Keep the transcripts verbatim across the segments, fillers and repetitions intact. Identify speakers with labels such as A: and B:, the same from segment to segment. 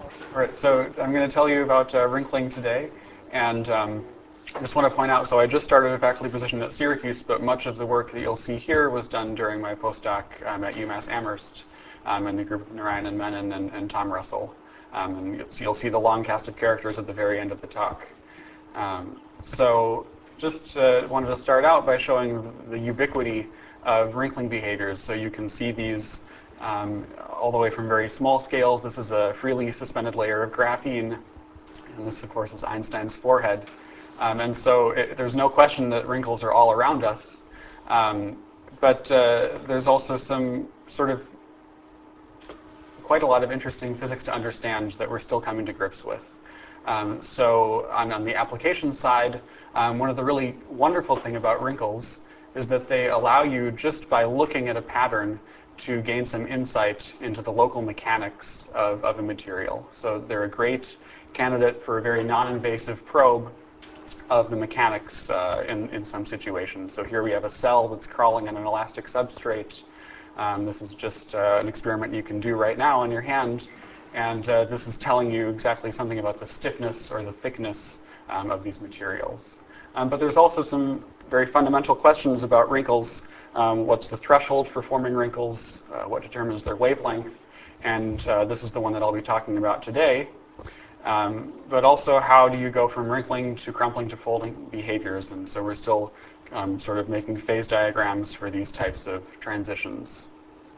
A: All right, so I'm going to tell you about uh, wrinkling today, and um, I just want to point out, so I just started a faculty position at Syracuse, but much of the work that you'll see here was done during my postdoc um, at UMass Amherst um, in the group of Narayanan Menon and, and Tom Russell. Um, and you'll see, you'll see the long cast of characters at the very end of the talk. Um, so just uh, wanted to start out by showing the, the ubiquity of wrinkling behaviors. So you can see these um, all the way from very small scales. This is a freely suspended layer of graphene, and this, of course, is Einstein's forehead. Um, and so it, there's no question that wrinkles are all around us. Um, but uh, there's also some sort of quite a lot of interesting physics to understand that we're still coming to grips with. Um, so on, on the application side, um, one of the really wonderful things about wrinkles is that they allow you, just by looking at a pattern, to gain some insight into the local mechanics of, of a material. So they're a great candidate for a very non-invasive probe of the mechanics uh, in, in some situations. So here we have a cell that's crawling on an elastic substrate. Um, this is just uh, an experiment you can do right now on your hand. And uh, this is telling you exactly something about the stiffness or the thickness um, of these materials. Um, but there's also some very fundamental questions about wrinkles. Um, what's the threshold for forming wrinkles? Uh, what determines their wavelength? And uh, this is the one that I'll be talking about today. Um, but also, how do you go from wrinkling to crumpling to folding behaviors? And so we're still um, sort of making phase diagrams for these types of transitions.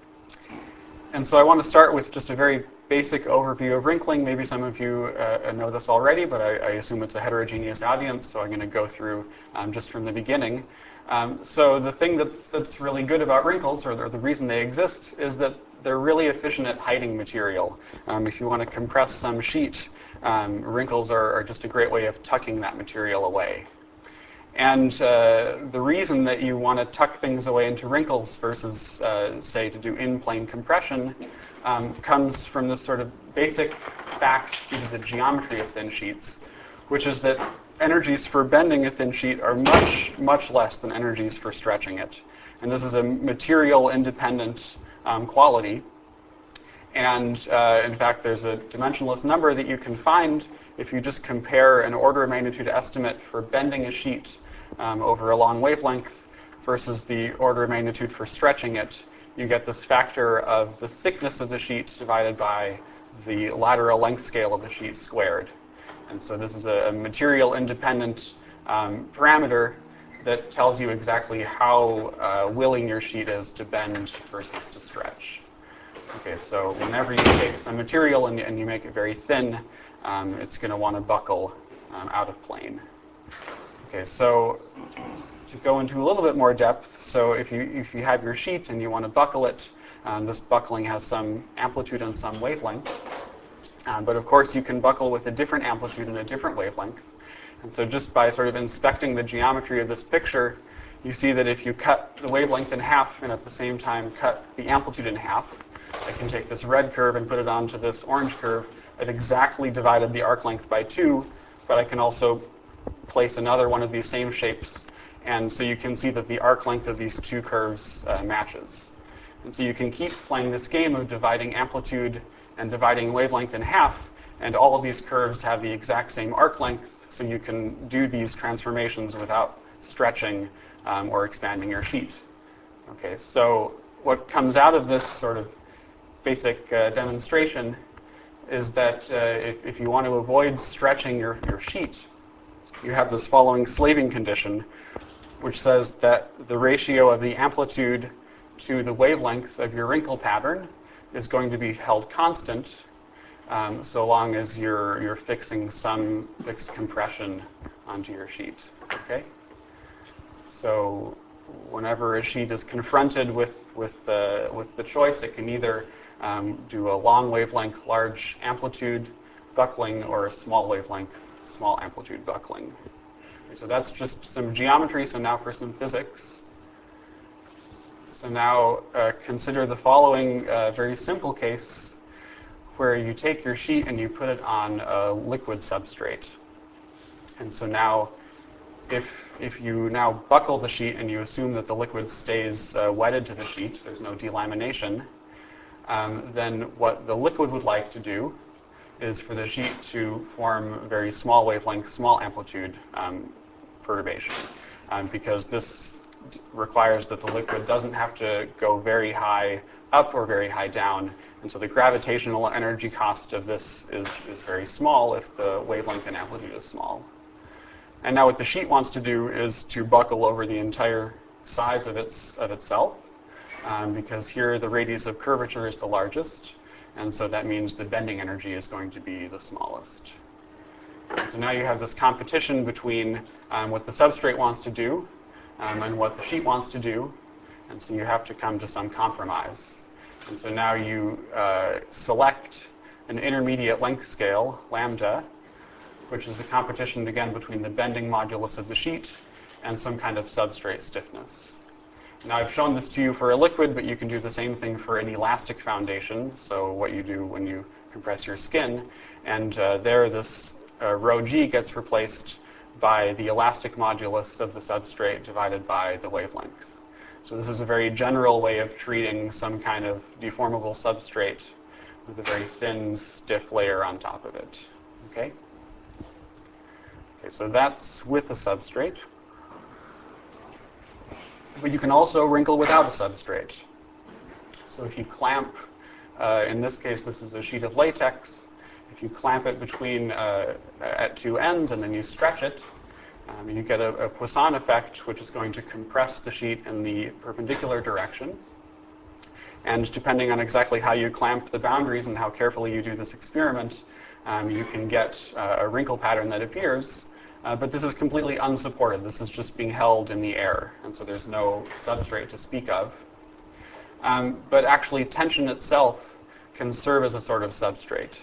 A: And so I want to start with just a very basic overview of wrinkling. Maybe some of you uh, know this already, but I, I assume it's a heterogeneous audience, so I'm going to go through um, just from the beginning. Um, so the thing that's, that's really good about wrinkles, or the, the reason they exist, is that they're really efficient at hiding material. Um, if you want to compress some sheet, um, wrinkles are, are just a great way of tucking that material away. And uh, the reason that you want to tuck things away into wrinkles versus, uh, say, to do in-plane compression um, comes from this sort of basic fact due to the geometry of thin sheets, which is that energies for bending a thin sheet are much, much less than energies for stretching it. And this is a material-independent um, quality. And uh, in fact, there's a dimensionless number that you can find if you just compare an order of magnitude estimate for bending a sheet um, over a long wavelength versus the order of magnitude for stretching it. You get this factor of the thickness of the sheet divided by the lateral length scale of the sheet squared. And so this is a material-independent um, parameter that tells you exactly how uh, willing your sheet is to bend versus to stretch. Okay, so whenever you take some material and, and you make it very thin, um, it's going to want to buckle um, out of plane. Okay, so to go into a little bit more depth, so if you if you have your sheet and you want to buckle it, um, this buckling has some amplitude and some wavelength. Um, but of course, you can buckle with a different amplitude and a different wavelength. And so just by sort of inspecting the geometry of this picture, you see that if you cut the wavelength in half and at the same time cut the amplitude in half, I can take this red curve and put it onto this orange curve. I've exactly divided the arc length by two, but I can also place another one of these same shapes. And so you can see that the arc length of these two curves uh, matches. And so you can keep playing this game of dividing amplitude and dividing wavelength in half, and all of these curves have the exact same arc length, so you can do these transformations without stretching um, or expanding your sheet. Okay, so what comes out of this sort of basic uh, demonstration is that uh, if, if you want to avoid stretching your, your sheet, you have this following slaving condition, which says that the ratio of the amplitude to the wavelength of your wrinkle pattern is going to be held constant um, so long as you're, you're fixing some fixed compression onto your sheet. Okay? So whenever a sheet is confronted with, with, the, with the choice, it can either um, do a long wavelength, large amplitude buckling, or a small wavelength, small amplitude buckling. Okay, so that's just some geometry. So now for some physics. So now uh, consider the following uh, very simple case where you take your sheet and you put it on a liquid substrate. And so now if, if you now buckle the sheet and you assume that the liquid stays uh, wedded to the sheet, there's no delamination, um, then what the liquid would like to do is for the sheet to form very small wavelength, small amplitude um, perturbation, um, because this requires that the liquid doesn't have to go very high up or very high down, and so the gravitational energy cost of this is, is very small if the wavelength and amplitude is small. And now what the sheet wants to do is to buckle over the entire size of, its, of itself, um, because here the radius of curvature is the largest, and so that means the bending energy is going to be the smallest. So now you have this competition between um, what the substrate wants to do um, and what the sheet wants to do, and so you have to come to some compromise. And so now you uh, select an intermediate length scale, lambda, which is a competition, again, between the bending modulus of the sheet and some kind of substrate stiffness. Now, I've shown this to you for a liquid, but you can do the same thing for an elastic foundation, so what you do when you compress your skin. And uh, there, this uh, rho g gets replaced by the elastic modulus of the substrate divided by the wavelength. So this is a very general way of treating some kind of deformable substrate with a very thin, stiff layer on top of it. Okay? Okay, so that's with a substrate. But you can also wrinkle without a substrate. So if you clamp, uh, in this case, this is a sheet of latex. If you clamp it between uh, at two ends and then you stretch it, um, you get a, a Poisson effect, which is going to compress the sheet in the perpendicular direction. And depending on exactly how you clamp the boundaries and how carefully you do this experiment, um, you can get uh, a wrinkle pattern that appears. Uh, but this is completely unsupported. This is just being held in the air, and so there's no substrate to speak of. Um, but actually, tension itself can serve as a sort of substrate.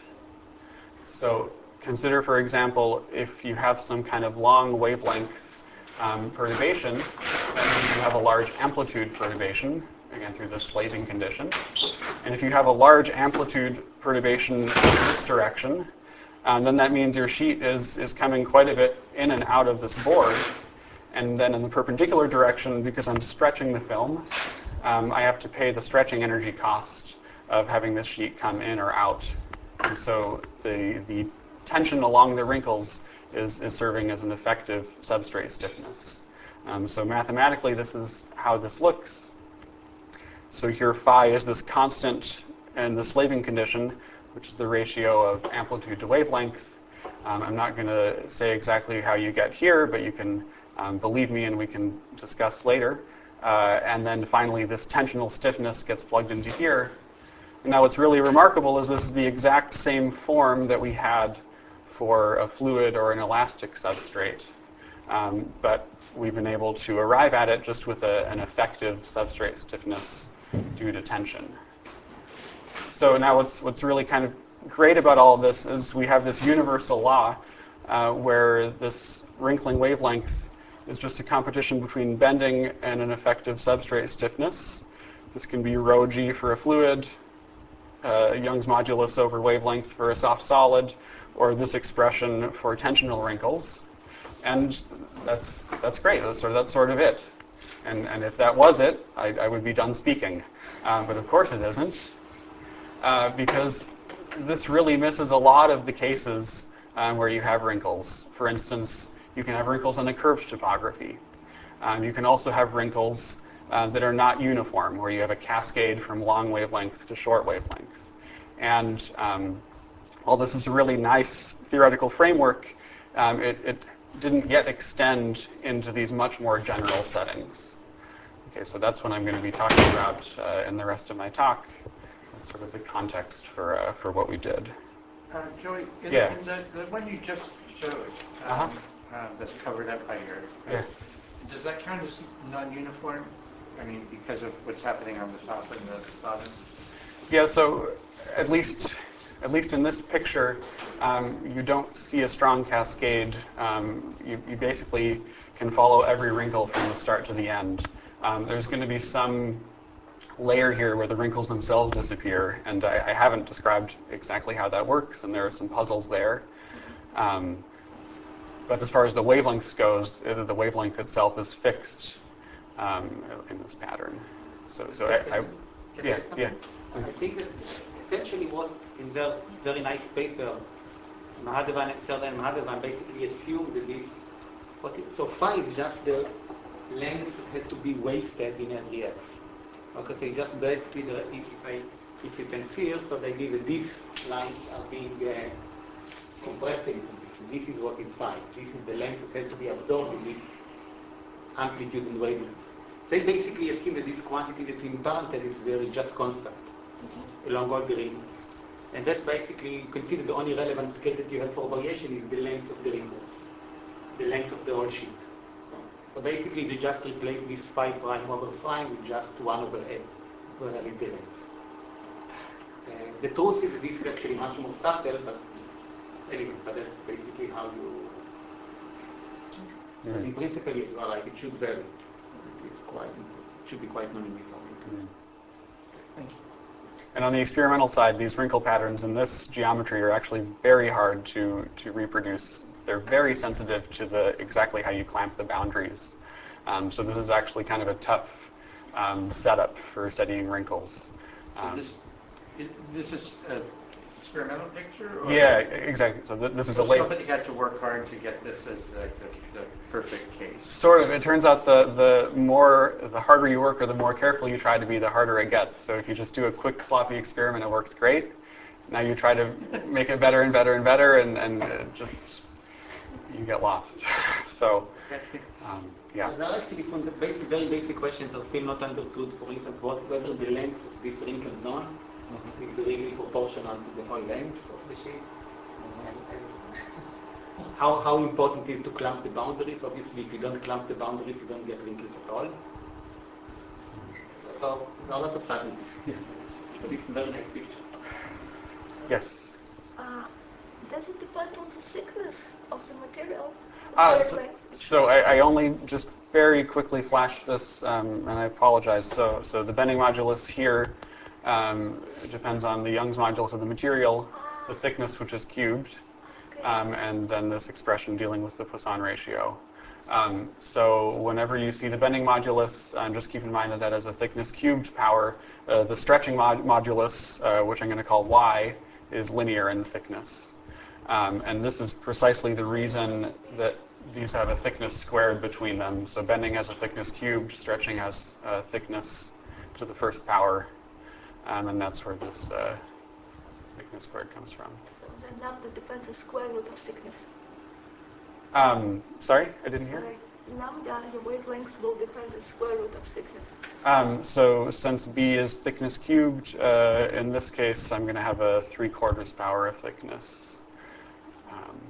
A: So consider, for example, if you have some kind of long wavelength um, perturbation, that means you have a large amplitude perturbation, again through the slaving condition. And if you have a large amplitude perturbation in this direction, Um, then that means your sheet is, is coming quite a bit in and out of this board. And then in the perpendicular direction, because I'm stretching the film, um, I have to pay the stretching energy cost of having this sheet come in or out. And so the, the tension along the wrinkles is, is serving as an effective substrate stiffness. Um, so mathematically, this is how this looks. So here phi is this constant in the slaving condition, which is the ratio of amplitude to wavelength. Um, I'm not going to say exactly how you get here, but you can um, believe me and we can discuss later. Uh, and then finally, this tensional stiffness gets plugged into here. And now what's really remarkable is this is the exact same form that we had for a fluid or an elastic substrate. Um, but we've been able to arrive at it just with a, an effective substrate stiffness due to tension. So now what's, what's really kind of great about all of this is we have this universal law uh, where this wrinkling wavelength is just a competition between bending and an effective substrate stiffness. This can be rho g for a fluid, uh, Young's modulus over wavelength for a soft solid, or this expression for tensional wrinkles. And that's, that's great. That's sort of, that's sort of it. And, and if that was it, I, I would be done speaking. Um, but of course it isn't. Uh, because this really misses a lot of the cases um, where you have wrinkles. For instance, you can have wrinkles in a curved topography. Um, you can also have wrinkles uh, that are not uniform, where you have a cascade from long wavelength to short wavelength. And um, while this is a really nice theoretical framework, um, it, it didn't yet extend into these much more general settings. Okay, so that's what I'm going to be talking about uh, in the rest of my talk. That's sort of the context for uh, for what we did.
B: Uh, Joey, in,
A: yeah.
B: in the, the one you just showed, um,
A: uh-huh.
B: uh, that's covered up by your,
A: yeah.
B: does that count as non-uniform? I mean, because of what's happening on the top and the bottom?
A: Yeah. So at least at least in this picture, um, you don't see a strong cascade. Um, you, you basically can follow every wrinkle from the start to the end. Um, there's going to be some layer here where the wrinkles themselves disappear, and I, I haven't described exactly how that works, and there are some puzzles there. Um, but as far as the wavelengths goes, the wavelength itself is fixed um, in this pattern. So, so I, I, yeah, yeah.
C: I think that essentially what in their very nice paper, Mahadevan and Sardar and Mahadevan basically assumes that this, what it, so phi is just the length has to be wasted in every x. Okay, so you just basically, the, if, if, I, if you can see here, so the idea that these lines are being uh, compressed a little bit. So this is what is phi. This is the length that has to be absorbed in this amplitude and wavelength. They basically assume that this quantity that's in parentheses is very just constant mm-hmm. along all the wrinkles. And that's basically, you can see that the only relevant scale that you have for variation is the length of the wrinkles, the length of the whole sheet. So basically, they just replace this phi prime over prime with just one over n, where L is the length. Uh, the truth is that this is actually much more subtle, but anyway, but that's basically how you. Mm-hmm. But in principle, it's well, like it should vary. It's quite, it should be quite non-uniform. Mm-hmm. Thank you.
A: And on the experimental side, these wrinkle patterns in this geometry are actually very hard to, to reproduce. They're very sensitive to the exactly how you clamp the boundaries. Um, so this is actually kind of a tough um, setup for studying wrinkles. Um,
B: so this, it, this is an experimental picture? Or
A: yeah, exactly. So th this is
B: so
A: a late...
B: somebody had to work hard to get this as like the, the perfect case.
A: Sort of. It turns out the, the more, the harder you work or the more careful you try to be, the harder it gets. So if you just do a quick sloppy experiment, it works great. Now you try to make it better and better and better, and, and it just, you get lost. So, um, yeah.
C: There are actually from the basic, very basic questions are still not understood. For instance, what, whether the length of this wrinkle zone mm-hmm. is really proportional to the whole length of the sheet. Mm-hmm. and, and how, how important it is to clamp the boundaries. Obviously, if you don't clamp the boundaries, you don't get wrinkles at all. So, so there are lots of subtleties. But it's a very nice picture.
A: Yes?
D: Uh, does it depend on the thickness of the material?
A: Uh, so so I, I only just very quickly flashed this, um, and I apologize. So, so the bending modulus here um, depends on the Young's modulus of the material, the thickness, which is cubed, um, and then this expression dealing with the Poisson ratio. Um, so whenever you see the bending modulus, uh, just keep in mind that that is a thickness cubed power. Uh, the stretching mod modulus, uh, which I'm going to call y, is linear in thickness. Um, and this is precisely the reason that these have a thickness squared between them. So bending has a thickness cubed, stretching has a thickness to the first power, um, and that's where this uh, thickness squared comes from.
D: So then lambda depends on square root of thickness.
A: Um, sorry, I didn't hear.
D: Like lambda, your wavelengths will depend on the square root of thickness.
A: Um, so since b is thickness cubed, uh, in this case, I'm going to have a three quarters power of thickness. Um,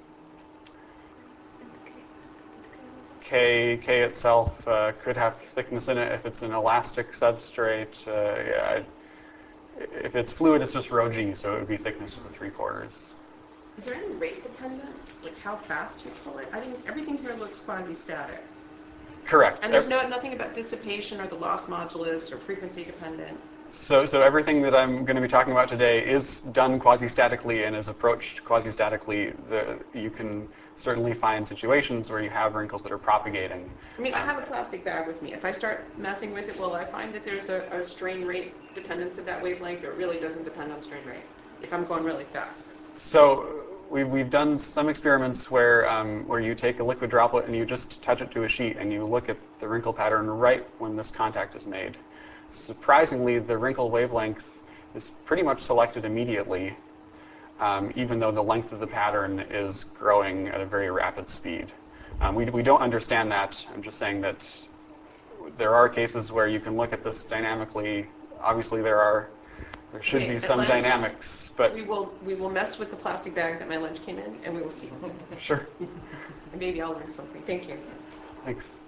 A: K, K itself uh, could have thickness in it if it's an elastic substrate. Uh, yeah, if it's fluid, it's just rho g, so it would be thickness to the three quarters.
E: Is there any rate dependence, like how fast you pull it? I think everything here looks quasi-static.
A: Correct.
E: And there's no nothing about dissipation or the loss modulus or frequency dependent.
A: So, so everything that I'm going to be talking about today is done quasi-statically and is approached quasi-statically. The, you can certainly find situations where you have wrinkles that are propagating.
E: I mean,
A: um,
E: I have a plastic bag with me. If I start messing with it, will I find that there's a, a strain rate dependence of that wavelength, or it really doesn't depend on strain rate if I'm going really fast?
A: So we, we've done some experiments where, um, where you take a liquid droplet and you just touch it to a sheet and you look at the wrinkle pattern right when this contact is made. Surprisingly, the wrinkle wavelength is pretty much selected immediately, um, even though the length of the pattern is growing at a very rapid speed. Um, we, we don't understand that. I'm just saying that there are cases where you can look at this dynamically. Obviously, there are there should
E: Okay,
A: be
E: at
A: some
E: lunch,
A: dynamics, but
E: we will we will mess with the plastic bag that my lunch came in, and we will see.
A: sure.
E: And maybe I'll learn something. Thank you.
A: Thanks.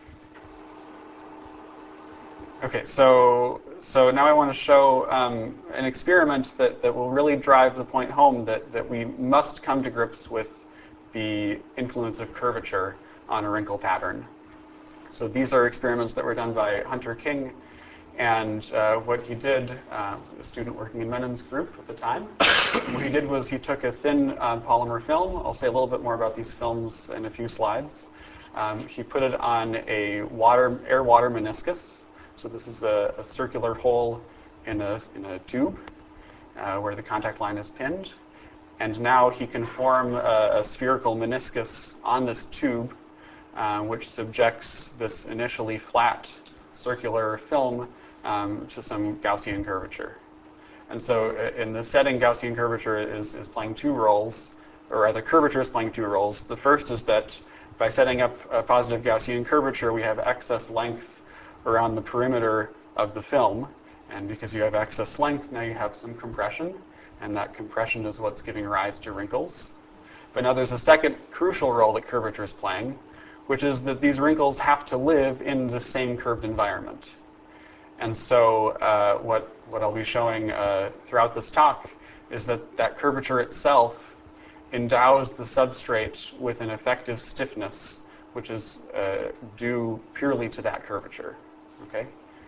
A: Okay, so so now I want to show um, an experiment that, that will really drive the point home that, that we must come to grips with the influence of curvature on a wrinkle pattern. So these are experiments that were done by Hunter King, and uh, what he did, uh, a student working in Menon's group at the time, what he did was he took a thin uh, polymer film. I'll say a little bit more about these films in a few slides. Um, he put it on a water air-water meniscus. So this is a, a circular hole in a, in a tube. uh, where the contact line is pinned. And now he can form a, a spherical meniscus on this tube, uh, which subjects this initially flat circular film um, to some Gaussian curvature. And so in the setting, Gaussian curvature is, is playing two roles, or rather curvature is playing two roles. The first is that by setting up a positive Gaussian curvature, we have excess length around the perimeter of the film. And because you have excess length, now you have some compression, and that compression is what's giving rise to wrinkles. But now there's a second crucial role that curvature is playing, which is that these wrinkles have to live in the same curved environment. And so uh, what, what I'll be showing uh, throughout this talk is that that curvature itself endows the substrate with an effective stiffness, which is uh, due purely to that curvature. Okay?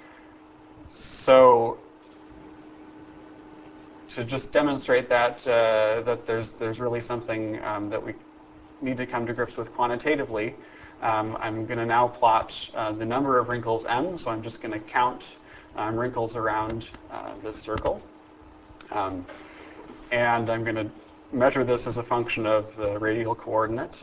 A: So to just demonstrate that, uh, that there's, there's really something um, that we need to come to grips with quantitatively, um, I'm going to now plot uh, the number of wrinkles m, so I'm just going to count um, wrinkles around uh, this circle. Um, and I'm going to measure this as a function of the radial coordinate.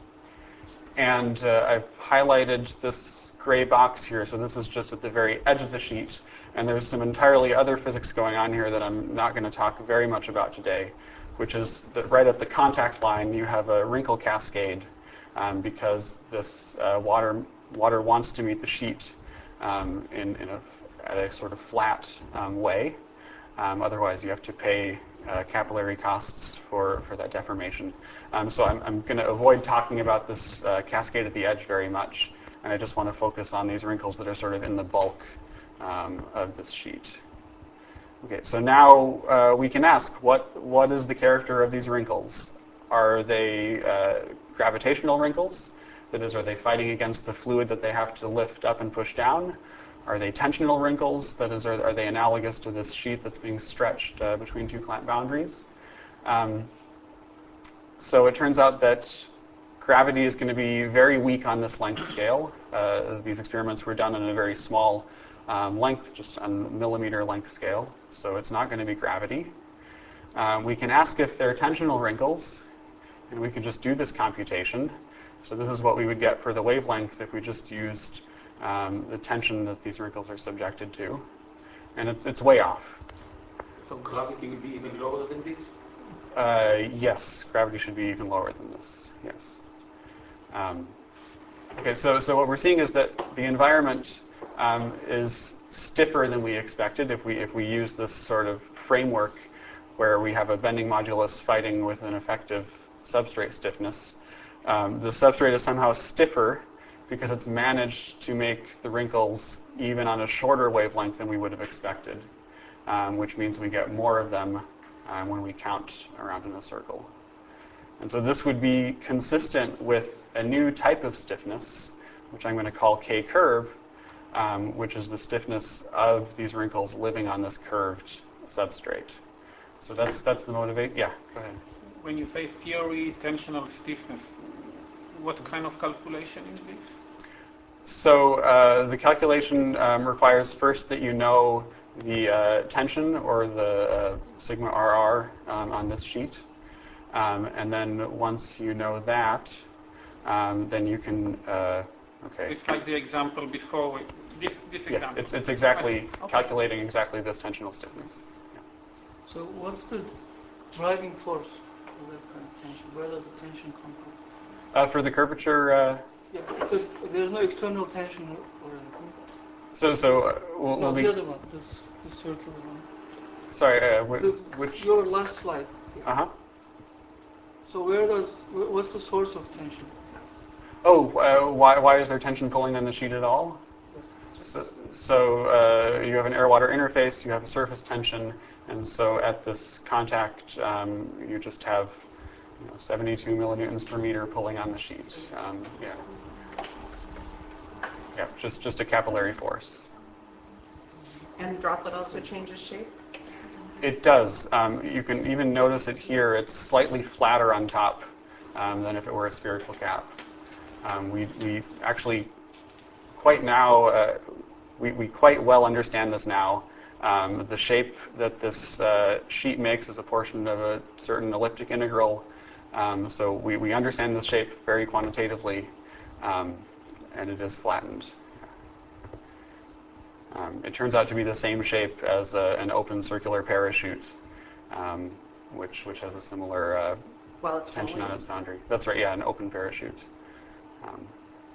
A: And uh, I've highlighted this gray box here, so this is just at the very edge of the sheet. And there's some entirely other physics going on here that I'm not going to talk very much about today, which is that right at the contact line, you have a wrinkle cascade um, because this uh, water, water wants to meet the sheet um, in, in a, at a sort of flat um, way. Um, otherwise, you have to pay uh, capillary costs for, for that deformation. Um, so I'm, I'm going to avoid talking about this uh, cascade at the edge very much, and I just want to focus on these wrinkles that are sort of in the bulk um, of this sheet. Okay, so now uh, we can ask, what, what is the character of these wrinkles? Are they uh, gravitational wrinkles? That is, are they fighting against the fluid that they have to lift up and push down? Are they tensional wrinkles? That is, are, are they analogous to this sheet that's being stretched uh, between two clamp boundaries? Um, so it turns out that gravity is going to be very weak on this length scale. Uh, these experiments were done in a very small um, length, just on millimeter length scale. So it's not going to be gravity. Um, we can ask if they're tensional wrinkles, and we can just do this computation. So this is what we would get for the wavelength if we just used um, the tension that these wrinkles are subjected to. And it's, it's way off.
C: So gravity will be even lower than this?
A: Uh, yes, gravity should be even lower than this, yes. Um, okay, so, so what we're seeing is that the environment um, is stiffer than we expected if we, if we use this sort of framework where we have a bending modulus fighting with an effective substrate stiffness. Um, the substrate is somehow stiffer because it's managed to make the wrinkles even on a shorter wavelength than we would have expected, um, which means we get more of them uh, when we count around in a circle. And so this would be consistent with a new type of stiffness, which I'm going to call K-curve, um, which is the stiffness of these wrinkles living on this curved substrate. So that's, that's the motivate. Yeah, go ahead.
F: When you say theory, tensional stiffness, what kind of calculation is this?
A: So uh, the calculation um, requires first that you know the uh, tension or the uh, sigma R R um, on this sheet. Um, and then once you know that, um, then you can, uh, okay.
F: It's like the example before, we, this, this
A: Yeah,
F: example.
A: it's, it's exactly
F: Okay.
A: calculating exactly this tensional stiffness. Yeah.
G: So what's the driving force for that kind of tension? Where does the tension come from?
A: Uh, for the curvature, uh,
G: Yeah, it's a, there's no external tension or anything.
A: so so uh, we'll,
G: No,
A: we'll
G: the
A: be.
G: other one, this, this circular one.
A: Sorry, uh, which?
G: This,
A: which
G: your last slide.
A: uh huh.
G: So where does, wh- what's the source of tension?
A: Oh, uh, why why is there tension pulling on the sheet at all?
G: Yes.
A: So, so uh, you have an air-water interface, you have a surface tension, and so at this contact, um, you just have you know, seventy-two millinewtons per meter pulling on the sheet. Um, yeah, yeah, just just a capillary force.
E: And the droplet also changes shape?
A: It does. Um, you can even notice it here. It's slightly flatter on top um, than if it were a spherical cap. Um, we we actually quite now uh, we we quite well understand this now. Um, the shape that this uh, sheet makes is a portion of a certain elliptic integral. Um, so we, we understand the shape very quantitatively, um, and it is flattened. Um, it turns out to be the same shape as a, an open circular parachute, um, which, which has a similar uh,
E: While it's
A: tension
E: falling.
A: on its boundary. That's right, yeah, an open parachute. Um,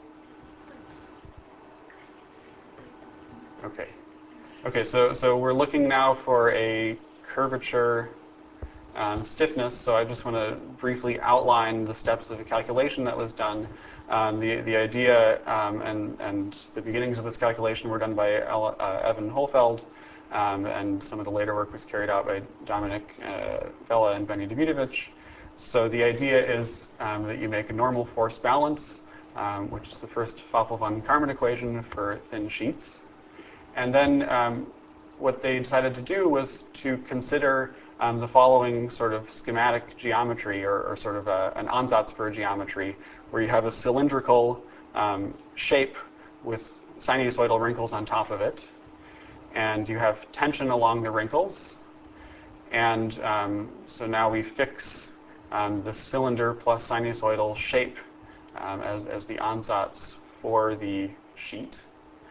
A: okay. Okay, so, so we're looking now for a curvature um, stiffness, so I just want to briefly outline the steps of a calculation that was done. Um, the, the idea um, and, and the beginnings of this calculation were done by El, uh, Evan Holfeld, um, and some of the later work was carried out by Dominic uh, Vella and Benny Davidovich. So the idea is um, that you make a normal force balance, um, which is the first Foppel-von Karman equation for thin sheets. And then um, what they decided to do was to consider um, the following sort of schematic geometry, or, or sort of a, an ansatz for a geometry, where you have a cylindrical um, shape with sinusoidal wrinkles on top of it, and you have tension along the wrinkles. And um, so now we fix um, the cylinder plus sinusoidal shape um, as, as the ansatz for the sheet.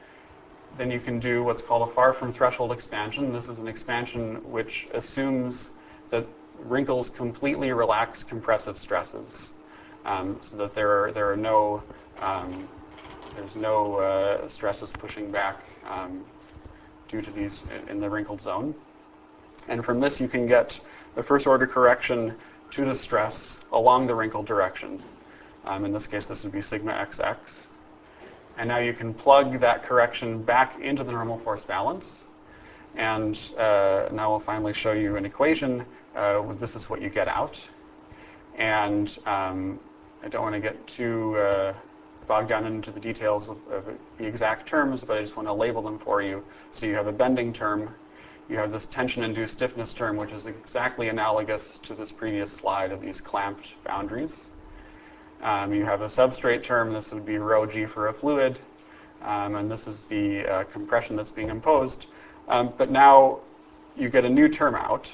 A: Then you can do what's called a far from threshold expansion. This is an expansion which assumes that wrinkles completely relax compressive stresses, um, so that there are there are no um, there's no uh, stresses pushing back um, due to these in the wrinkled zone. And from this, you can get a first order correction to the stress along the wrinkled direction. Um, in this case, this would be sigma xx. And now you can plug that correction back into the normal force balance. And uh, now we'll finally show you an equation. Uh, this is what you get out. And um, I don't want to get too uh, bogged down into the details of, of the exact terms, but I just want to label them for you. So you have a bending term. You have this tension-induced stiffness term, which is exactly analogous to this previous slide of these clamped boundaries. Um, you have a substrate term. This would be rho g for a fluid, um, and this is the uh, compression that's being imposed. Um, but now you get a new term out,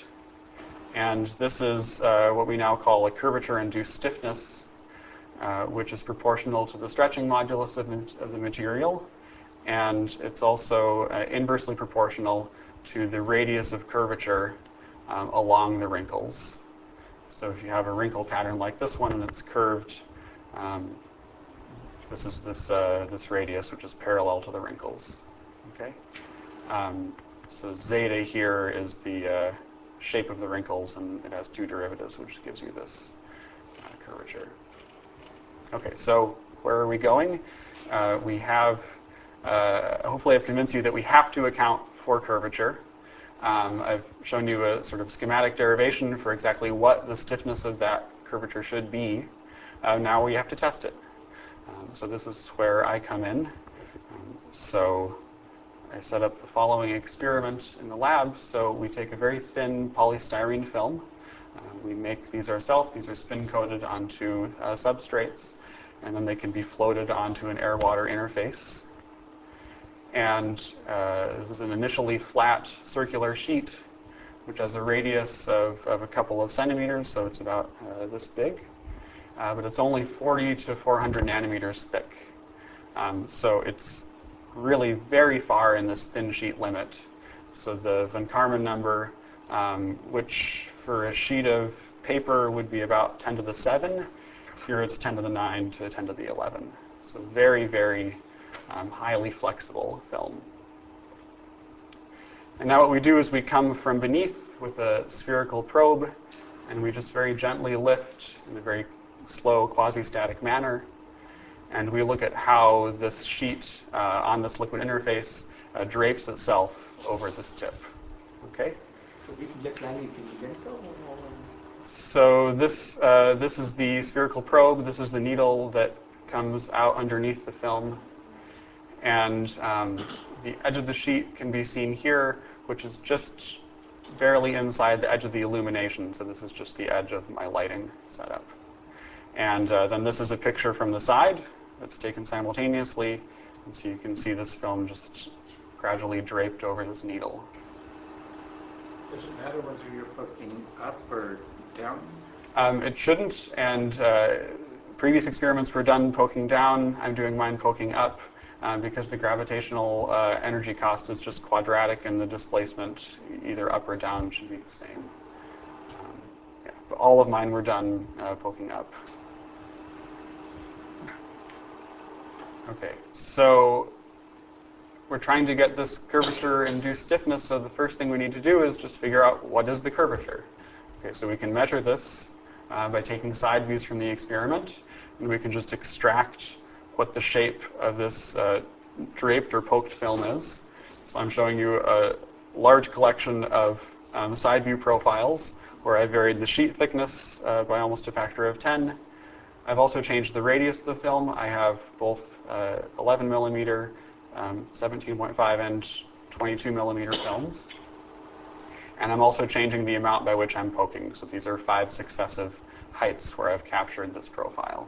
A: and this is uh, what we now call a curvature-induced stiffness, uh, which is proportional to the stretching modulus of, of the material, and it's also uh, inversely proportional to the radius of curvature um, along the wrinkles. So if you have a wrinkle pattern like this one and it's curved, um, this is this uh, this radius, which is parallel to the wrinkles. Okay. Um, so zeta here is the uh, shape of the wrinkles, and it has two derivatives, which gives you this uh, curvature. Okay. So where are we going? Uh, we have uh, hopefully I've convinced you that we have to account for curvature. Um, I've shown you a sort of schematic derivation for exactly what the stiffness of that curvature should be. Uh, now we have to test it. Um, so this is where I come in. Um, so I set up the following experiment in the lab. So we take a very thin polystyrene film. Uh, we make these ourselves. These are spin-coated onto uh, substrates, and then they can be floated onto an air-water interface. And uh, this is an initially flat circular sheet, which has a radius of, of a couple of centimeters, so it's about uh, this big. Uh, but it's only forty to four hundred nanometers thick. Um, so it's really very far in this thin sheet limit. So the von Karman number, um, which for a sheet of paper would be about ten to the seven, here it's ten to the nine to ten to the eleven. So very, very um, highly flexible film. And now what we do is we come from beneath with a spherical probe, and we just very gently lift in a very slow quasi-static manner. And we look at how this sheet uh, on this liquid interface uh, drapes itself over this tip. Okay?
C: So this black line is incidental or?
A: So this, uh, this is the spherical probe. This is the needle that comes out underneath the film. And um, the edge of the sheet can be seen here, which is just barely inside the edge of the illumination. So this is just the edge of my lighting setup. And uh, then this is a picture from the side that's taken simultaneously. And so you can see this film just gradually draped over this needle.
B: Does it matter whether you're poking up or down?
A: Um, it shouldn't, and uh, previous experiments were done poking down. I'm doing mine poking up um, because the gravitational uh, energy cost is just quadratic and the displacement either up or down should be the same. Um, yeah, but all of mine were done uh, poking up. Okay, so we're trying to get this curvature-induced stiffness, so the first thing we need to do is just figure out what is the curvature. Okay, so we can measure this uh, by taking side views from the experiment, and we can just extract what the shape of this uh, draped or poked film is. So I'm showing you a large collection of um, side view profiles where I varied the sheet thickness uh, by almost a factor of ten. I've also changed the radius of the film. I have both uh, eleven millimeter, um, seventeen point five, and twenty-two millimeter films. And I'm also changing the amount by which I'm poking. So these are five successive heights where I've captured this profile.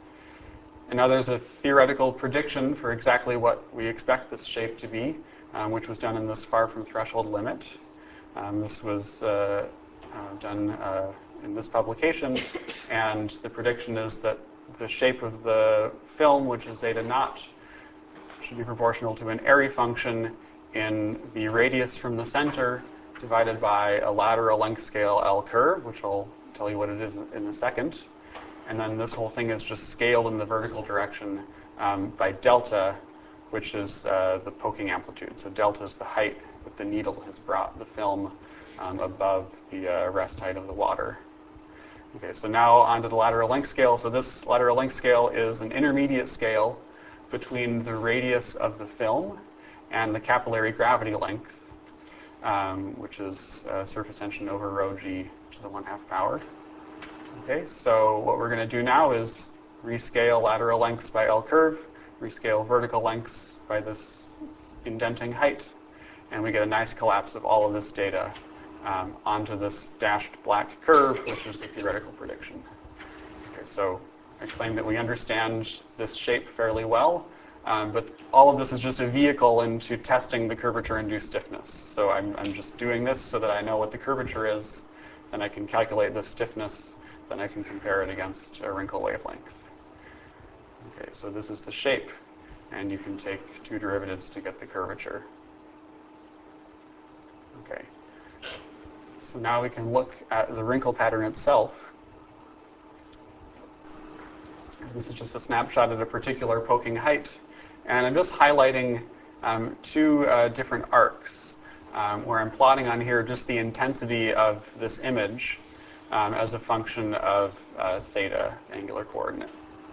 A: And now there's a theoretical prediction for exactly what we expect this shape to be, um, which was done in this far from threshold limit. Um, this was uh, uh, done uh, in this publication, and the prediction is that the shape of the film, which is zeta naught, should be proportional to an Airy function in the radius from the center divided by a lateral length scale L curve, which I'll tell you what it is in a second. And then this whole thing is just scaled in the vertical direction um, by delta, which is uh, the poking amplitude. So delta is the height that the needle has brought the film um, above the uh, rest height of the water. Okay, so now onto the lateral length scale. So this lateral length scale is an intermediate scale between the radius of the film and the capillary gravity length, um, which is uh, surface tension over rho g to the one half power. Okay, so what we're going to do now is rescale lateral lengths by L curve, rescale vertical lengths by this indenting height, and we get a nice collapse of all of this data um, onto this dashed black curve, which is the theoretical prediction. Okay, so I claim that we understand this shape fairly well, um, but all of this is just a vehicle into testing the curvature-induced stiffness. So I'm, I'm just doing this so that I know what the curvature is, then I can calculate the stiffness, then I can compare it against a wrinkle wavelength. Okay, so this is the shape, and you can take two derivatives to get the curvature. Okay, so now we can look at the wrinkle pattern itself. This is just a snapshot at a particular poking height, and I'm just highlighting um, two uh, different arcs um, where I'm plotting on here just the intensity of this image um, as a function of uh, theta, angular coordinate.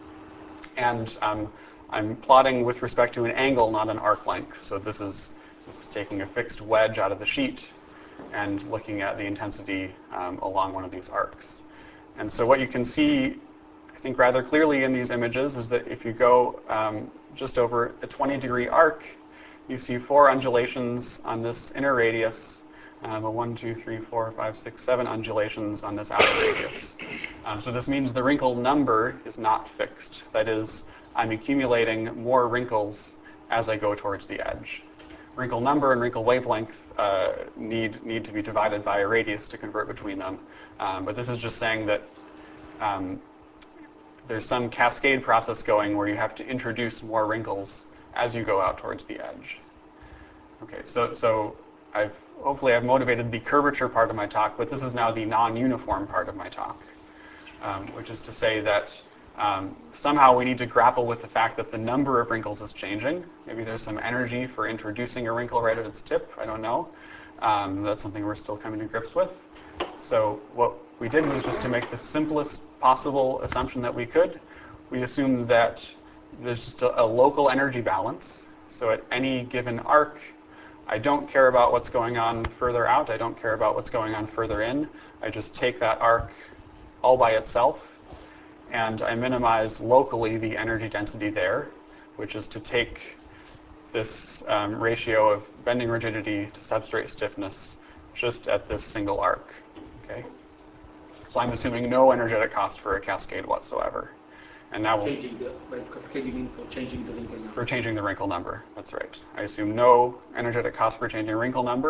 A: And um, I'm plotting with respect to an angle, not an arc length. So this is, this is taking a fixed wedge out of the sheet and looking at the intensity um, along one of these arcs. And so what you can see, I think rather clearly in these images, is that if you go um, just over a twenty degree arc, you see four undulations on this inner radius, um, a one, two, three, four, five, six, seven undulations on this outer radius. Um, so this means the wrinkle number is not fixed. That is, I'm accumulating more wrinkles as I go towards the edge. Wrinkle number and wrinkle wavelength uh, need, need to be divided by a radius to convert between them. Um, but this is just saying that um, there's some cascade process going where you have to introduce more wrinkles as you go out towards the edge. Okay, so, so I've, hopefully I've motivated the curvature part of my talk, but this is now the non-uniform part of my talk, um, which is to say that um, somehow we need to grapple with the fact that the number of wrinkles is changing. Maybe there's some energy for introducing a wrinkle right at its tip, I don't know. Um, that's something we're still coming to grips with. So what we did was just to make the simplest possible assumption that we could. We assumed that there's just a, a local energy balance. So at any given arc, I don't care about what's going on further out. I don't care about what's going on further in. I just take that arc all by itself, and I minimize locally the energy density there, which is to take this um, ratio of bending rigidity to substrate stiffness just at this single arc. Okay? So I'm assuming no energetic cost for a cascade whatsoever. And now we'll,
C: Changing the, by cascade you mean for changing the wrinkle number?
A: for changing the wrinkle number, that's right. I assume no energetic cost for changing wrinkle number.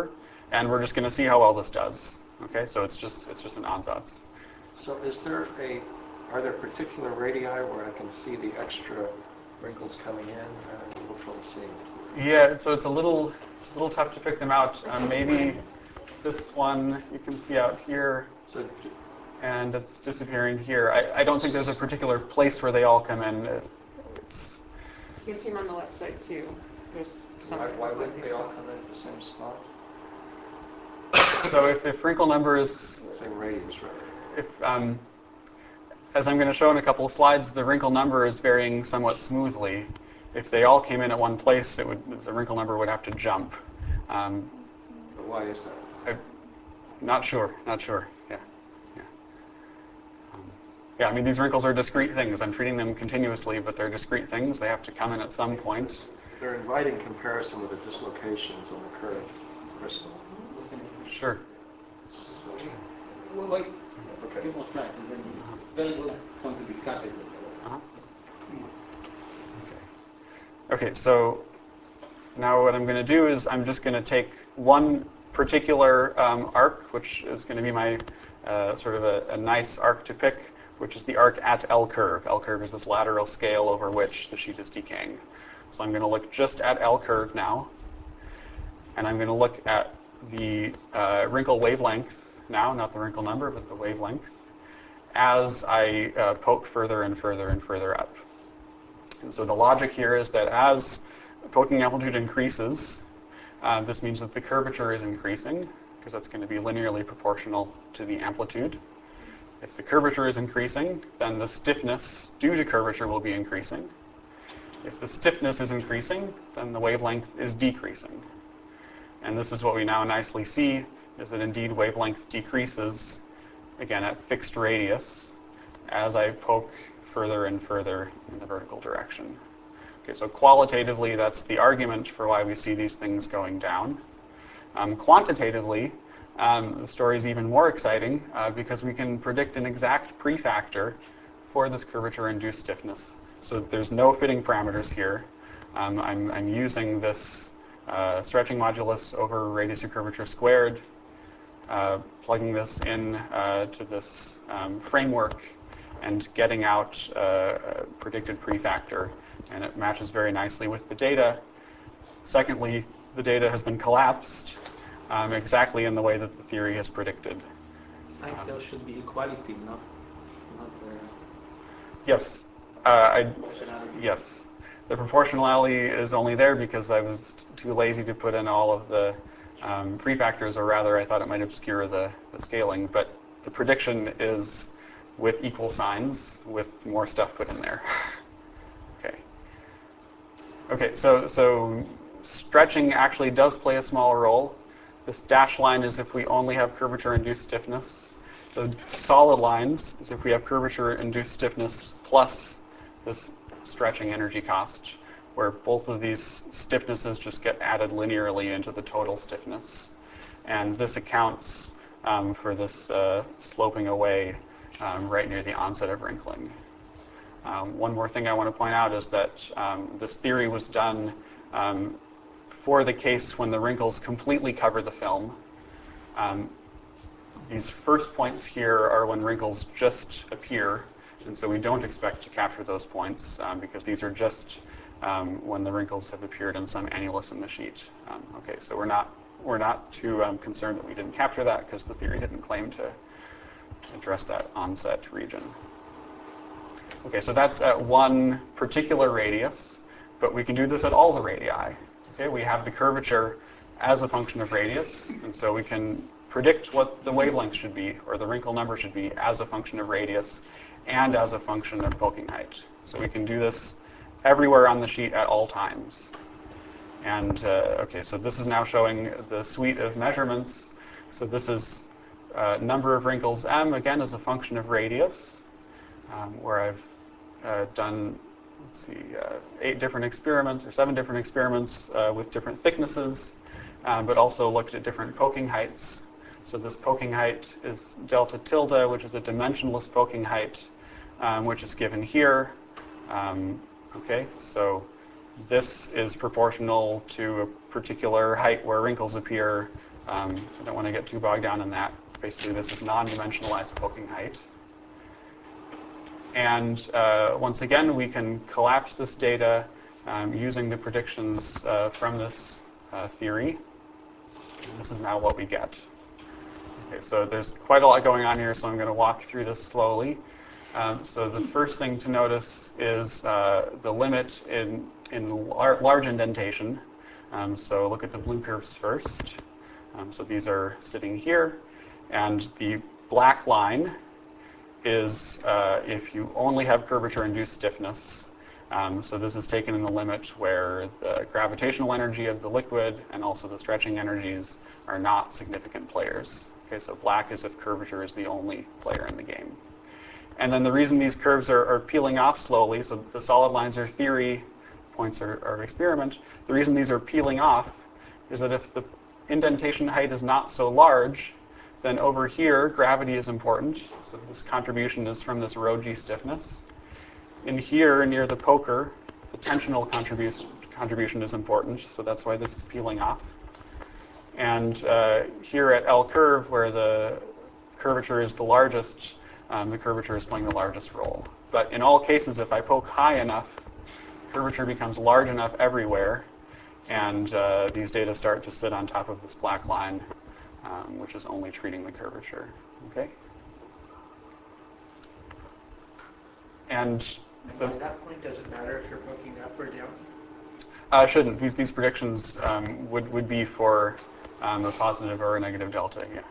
A: and we're just going to see how well this does. Okay, so it's just it's just an ansatz.
H: So is there a, are there particular radii where I can see the extra wrinkles coming in? I'm a little trouble seeing it.
A: Yeah, so it's a little a little tough to pick them out. Um, maybe this one you can see out here,
H: So,
A: and it's disappearing here. I, I don't think there's a particular place where they all come in. It's,
E: You can see them on the left side too. There's some.
H: why, why wouldn't they all come in at the same spot?
A: so if, if wrinkle number is,
H: Same radius, right?
A: if um, as I'm going to show in a couple of slides, the wrinkle number is varying somewhat smoothly. If they all came in at one place, it would the wrinkle number would have to jump. Um,
H: But why is that?
A: I'm not sure, not sure. Yeah, yeah. Um, yeah, I mean, these wrinkles are discrete things. I'm treating them continuously, but they're discrete things. They have to come in at some point.
H: They're inviting comparison with the dislocations on the curved crystal.
A: Sure.
H: So,
C: Well, wait,
H: okay.
C: a few more slides, and then it's very good point to discuss it.
A: Uh-huh. Okay. Okay, so now what I'm going to do is I'm just going to take one particular um, arc, which is going to be my uh, sort of a, a nice arc to pick, which is the arc at L curve. L curve is this lateral scale over which the sheet is decaying. So I'm going to look just at L curve now, and I'm going to look at the uh, wrinkle wavelength now, not the wrinkle number, but the wavelength, as I uh, poke further and further and further up. And so the logic here is that as poking amplitude increases, uh, this means that the curvature is increasing, because that's going to be linearly proportional to the amplitude. If the curvature is increasing, then the stiffness due to curvature will be increasing. If the stiffness is increasing, then the wavelength is decreasing. And this is what we now nicely see, is that indeed wavelength decreases, again at fixed radius, as I poke further and further in the vertical direction. Okay, so qualitatively, that's the argument for why we see these things going down. Um, quantitatively, um, the story is even more exciting uh, because we can predict an exact prefactor for this curvature-induced stiffness. So there's no fitting parameters here. Um, I'm, I'm using this uh, stretching modulus over radius of curvature squared, uh, plugging this in uh, to this um, framework and getting out uh, a predicted prefactor, and it matches very nicely with the data. Secondly, the data has been collapsed um, exactly in the way that the theory has predicted.
C: Science there should be equality, not not uh,
A: Yes, uh, I,
C: proportionality.
A: yes. The proportionality is only there because I was too lazy to put in all of the um, prefactors, or rather I thought it might obscure the, the scaling, but the prediction is with equal signs, with more stuff put in there. Okay. Okay, so, so stretching actually does play a small role. This dashed line is if we only have curvature-induced stiffness. The solid lines is if we have curvature-induced stiffness plus this stretching energy cost, where both of these stiffnesses just get added linearly into the total stiffness. And this accounts um, for this uh, sloping away um, right near the onset of wrinkling. Um, one more thing I want to point out is that um, this theory was done um, for the case when the wrinkles completely cover the film. Um, these first points here are when wrinkles just appear, and so we don't expect to capture those points um, because these are just um, when the wrinkles have appeared in some annulus in the sheet. Um, okay, so we're not we're not too um, concerned that we didn't capture that because the theory didn't claim to address that onset region. Okay, so that's at one particular radius, but we can do this at all the radii. Okay, we have the curvature as a function of radius, and so we can predict what the wavelength should be, or the wrinkle number should be, as a function of radius and as a function of poking height. So we can do this everywhere on the sheet at all times. And uh, okay, so this is now showing the suite of measurements. So this is uh, number of wrinkles m, again, as a function of radius, um, where I've uh, done, let's see, uh, eight different experiments, or seven different experiments uh, with different thicknesses, um, but also looked at different poking heights. So this poking height is delta tilde, which is a dimensionless poking height, um, which is given here. Um, okay, so this is proportional to a particular height where wrinkles appear. Um, I don't want to get too bogged down in that. Basically, this is non-dimensionalized poking height. And uh, once again, we can collapse this data um, using the predictions uh, from this uh, theory. And this is now what we get. Okay, so there's quite a lot going on here, so I'm going to walk through this slowly. Um, so the first thing to notice is uh, the limit in, in lar large indentation. Um, so look at the blue curves first. Um, so these are sitting here. And the black line is uh, if you only have curvature-induced stiffness. Um, so this is taken in the limit where the gravitational energy of the liquid and also the stretching energies are not significant players. Okay, so black is if curvature is the only player in the game. And then the reason these curves are, are peeling off slowly, so the solid lines are theory, points are, are experiment. The reason these are peeling off is that if the indentation height is not so large, then over here, gravity is important. So this contribution is from this rho g stiffness. In here, near the poker, the tensional contribution, contribution is important. So that's why this is peeling off. And uh, here at L curve, where the curvature is the largest, um, the curvature is playing the largest role. But in all cases, if I poke high enough, curvature becomes large enough everywhere, and uh, these data start to sit on top of this black line, um, which is only treating the curvature. Okay? And the,
B: At that point, does it matter if you're poking up or down?
A: uh, shouldn't. These these predictions um, would would be for um, a positive or a negative delta. Yeah.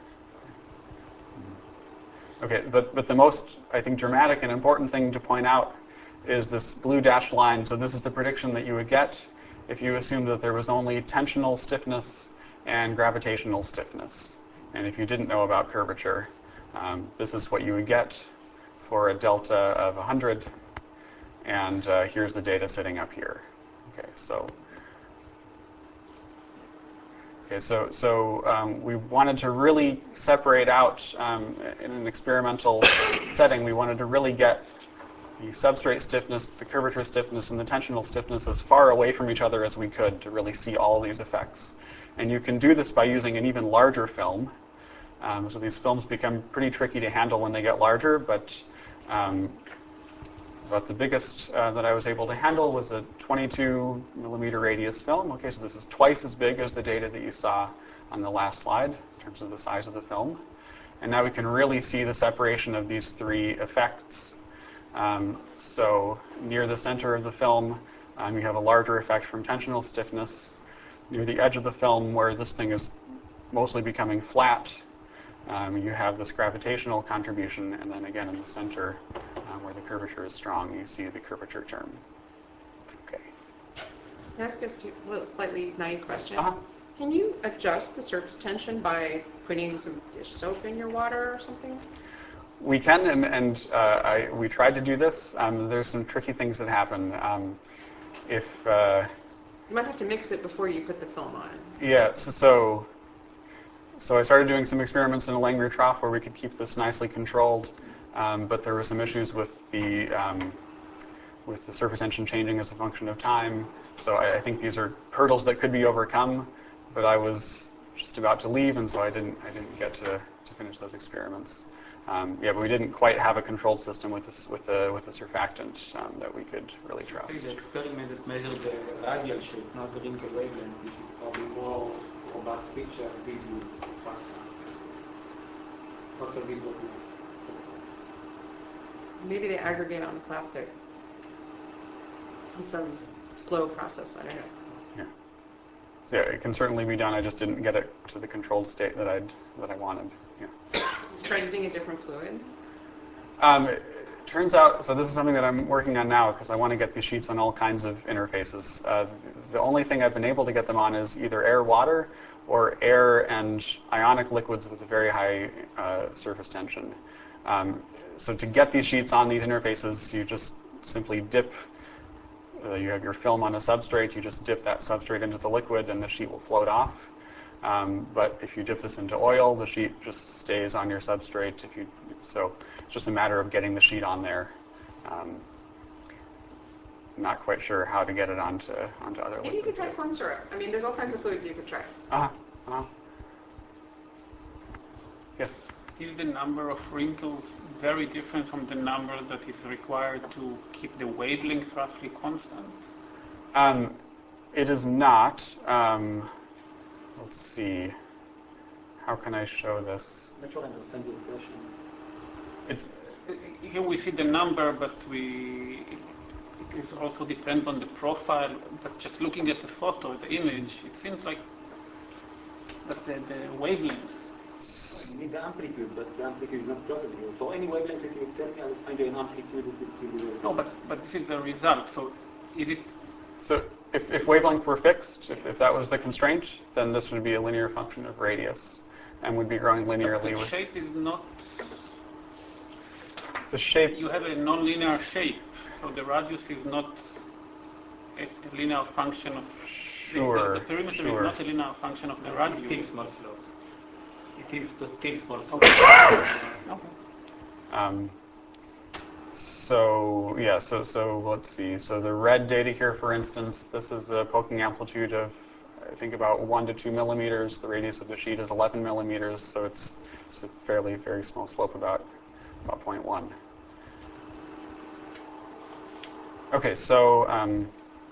A: Okay, but but the most I think dramatic and important thing to point out is this blue dashed line. So this is the prediction that you would get if you assumed that there was only tensional stiffness and gravitational stiffness. And if you didn't know about curvature, um, this is what you would get for a delta of one hundred. And uh, here's the data sitting up here. Okay, so okay, so so um, we wanted to really separate out um, in an experimental setting. We wanted to really get the substrate stiffness, the curvature stiffness, and the tensional stiffness as far away from each other as we could to really see all these effects. And you can do this by using an even larger film. Um, so these films become pretty tricky to handle when they get larger, but um, but the biggest uh, that I was able to handle was a twenty-two millimeter radius film. Okay, so this is twice as big as the data that you saw on the last slide in terms of the size of the film. And now we can really see the separation of these three effects. Um, so near the center of the film, um, you have a larger effect from tensional stiffness. Near the edge of the film, where this thing is mostly becoming flat, um, you have this gravitational contribution, and then again in the center, um, where the curvature is strong, you see the curvature term. Okay.
E: Can I ask us a little slightly naive question?
A: Uh-huh.
E: Can you adjust the surface tension by putting some dish soap in your water or something?
A: We can, and, and uh, I, we tried to do this. Um, there's some tricky things that happen. Um, if uh,
E: You might have to mix it before you put the film on.
A: yeah, so, so so I started doing some experiments in a Langmuir trough where we could keep this nicely controlled, um, but there were some issues with the um, with the surface tension changing as a function of time. So I, I think these are hurdles that could be overcome, but I was just about to leave, and so I didn't I didn't get to, to finish those experiments. Um, yeah, but we didn't quite have a controlled system with this with a with a surfactant um, that we could really
C: I
A: trust.
C: think the experiment that measured the radial shape, not the wrinkle wavelength, which is probably more robust picture, did use surfactant. Also did what we
E: Maybe they aggregate on the plastic in some slow process. I don't know.
A: Yeah. So yeah, it can certainly be done. I just didn't get it to the controlled state that I'd that I wanted. Yeah.
E: Try using a different fluid.
A: Um, it turns out, so this is something that I'm working on now because I want to get these sheets on all kinds of interfaces. Uh, the only thing I've been able to get them on is either air, water, or air and ionic liquids with a very high uh, surface tension. Um, so to get these sheets on these interfaces, you just simply dip, uh, you have your film on a substrate, you just dip that substrate into the liquid and the sheet will float off. Um, but if you dip this into oil, the sheet just stays on your substrate. If you, so it's just a matter of getting the sheet on there. Um, not quite sure how to get it onto onto other
E: Maybe you could
A: liquids
E: try
A: yet.
E: corn syrup. I mean, there's all kinds of fluids you could try.
A: Uh-huh. Uh-huh. Yes.
F: Is the number of wrinkles very different from the number that is required to keep the wavelength roughly constant?
A: Um, it is not. Um, let's see. How can I show this?
C: I'm not sure I understand your question.
A: It's
F: Here we see the number, but we it is also depends on the profile. But just looking at the photo, the image, it seems like that the, the wavelength.
C: You need the amplitude, but the amplitude is not plotted here. For any wavelength that you tell me, I will find you an amplitude that will give you.
F: No, but but this is the result. So is it?
A: so if, if wavelength were fixed, if, if that was the constraint, then this would be a linear function of radius and would be growing linearly
F: The
A: with
F: shape is not.
A: the shape.
F: You have a non-linear shape, so the radius is not a, a linear function of.
A: Sure,
F: The, the perimeter
A: sure.
F: is not a linear function of the
C: Still
F: radius.
C: small slope. It is the still small slope.
F: Okay.
A: Um, so yeah, so so let's see. So the red data here, for instance, this is a poking amplitude of I think about one to two millimeters. The radius of the sheet is eleven millimeters, so it's it's a fairly very small slope, about about zero point one. Okay, so um,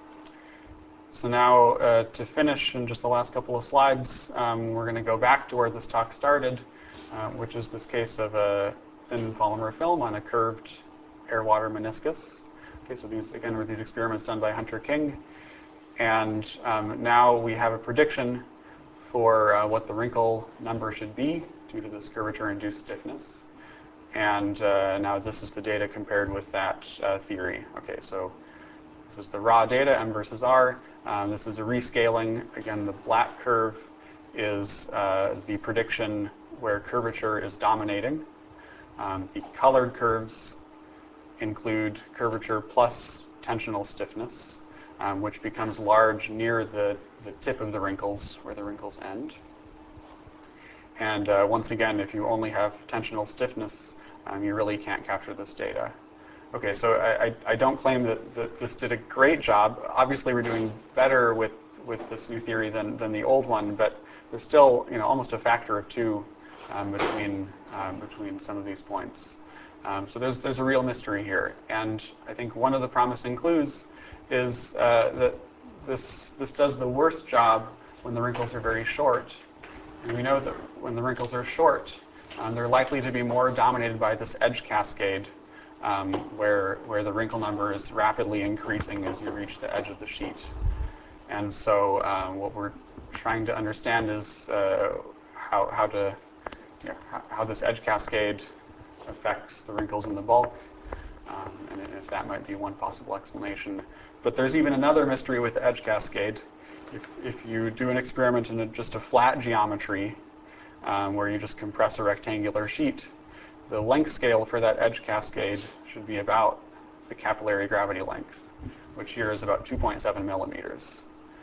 A: so now uh, to finish in just the last couple of slides, um, we're going to go back to where this talk started, uh, which is this case of a thin polymer film on a curved air-water meniscus. Okay, so these again were these experiments done by Hunter King, and um, now we have a prediction for uh, what the wrinkle number should be due to this curvature-induced stiffness. And uh, now this is the data compared with that uh, theory. Okay, so this is the raw data, M versus R. Um, this is a rescaling. Again, the black curve is uh, the prediction where curvature is dominating. Um, the colored curves include curvature plus tensional stiffness, um, which becomes large near the, the tip of the wrinkles, where the wrinkles end. And uh, once again, if you only have tensional stiffness, um, you really can't capture this data. Okay, so I, I, I don't claim that, that this did a great job. Obviously, we're doing better with, with this new theory than, than the old one, but there's still, you know, almost a factor of two um, between, um, between some of these points. Um, so there's, there's a real mystery here. And I think one of the promising clues is uh, that this, this does the worst job when the wrinkles are very short. And we know that when the wrinkles are short, um, they're likely to be more dominated by this edge cascade, um, where, where the wrinkle number is rapidly increasing as you reach the edge of the sheet. And so um, what we're trying to understand is uh, how, how, to, you know, how, how this edge cascade affects the wrinkles in the bulk, um, and if that might be one possible explanation. But there's even another mystery with the edge cascade. If, if you do an experiment in a, just a flat geometry, um, where you just compress a rectangular sheet, the length scale for that edge cascade should be about the capillary gravity length, which here is about two point seven millimeters.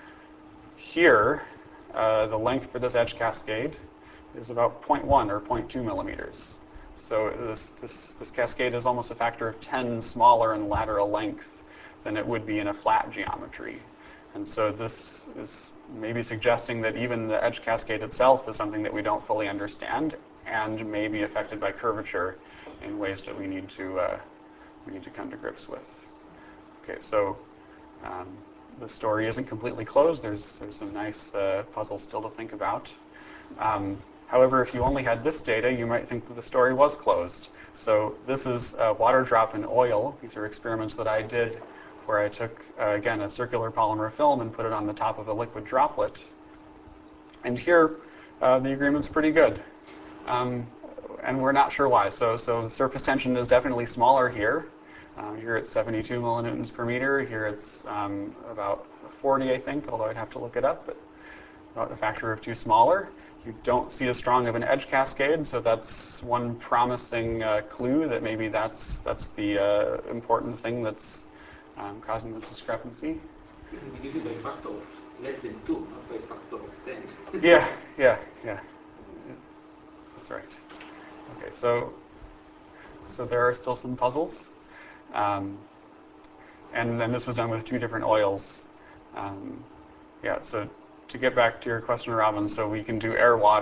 A: Here, uh, the length for this edge cascade is about zero point one or zero point two millimeters. So this, this, this cascade is almost a factor of ten smaller in lateral length than it would be in a flat geometry. And so this is maybe suggesting that even the edge cascade itself is something that we don't fully understand and may be affected by curvature in ways that we need to, uh, we need to come to grips with. Okay, so um, the story isn't completely closed. There's, there's some nice uh, puzzles still to think about. Um, however, if you only had this data, you might think that the story was closed. So this is a water drop in oil. These are experiments that I did where I took, uh, again, a circular polymer film and put it on the top of a liquid droplet. And here, uh, the agreement's pretty good. Um, and we're not sure why. So, so surface tension is definitely smaller here. Um, here it's seventy-two millinewtons per meter. Here it's um, about forty, I think, although I'd have to look it up, but about a factor of two smaller. You don't see as strong of an edge cascade, so that's one promising uh, clue that maybe that's, that's the uh, important thing that's um, causing this discrepancy.
C: You can reduce it by a factor of less than two, not by a factor of ten.
A: Yeah, yeah, yeah. That's right. Okay, so so there are still some puzzles. Um, and then this was done with two different oils. Um, yeah, so to get back to your question, Robin, so we can do air water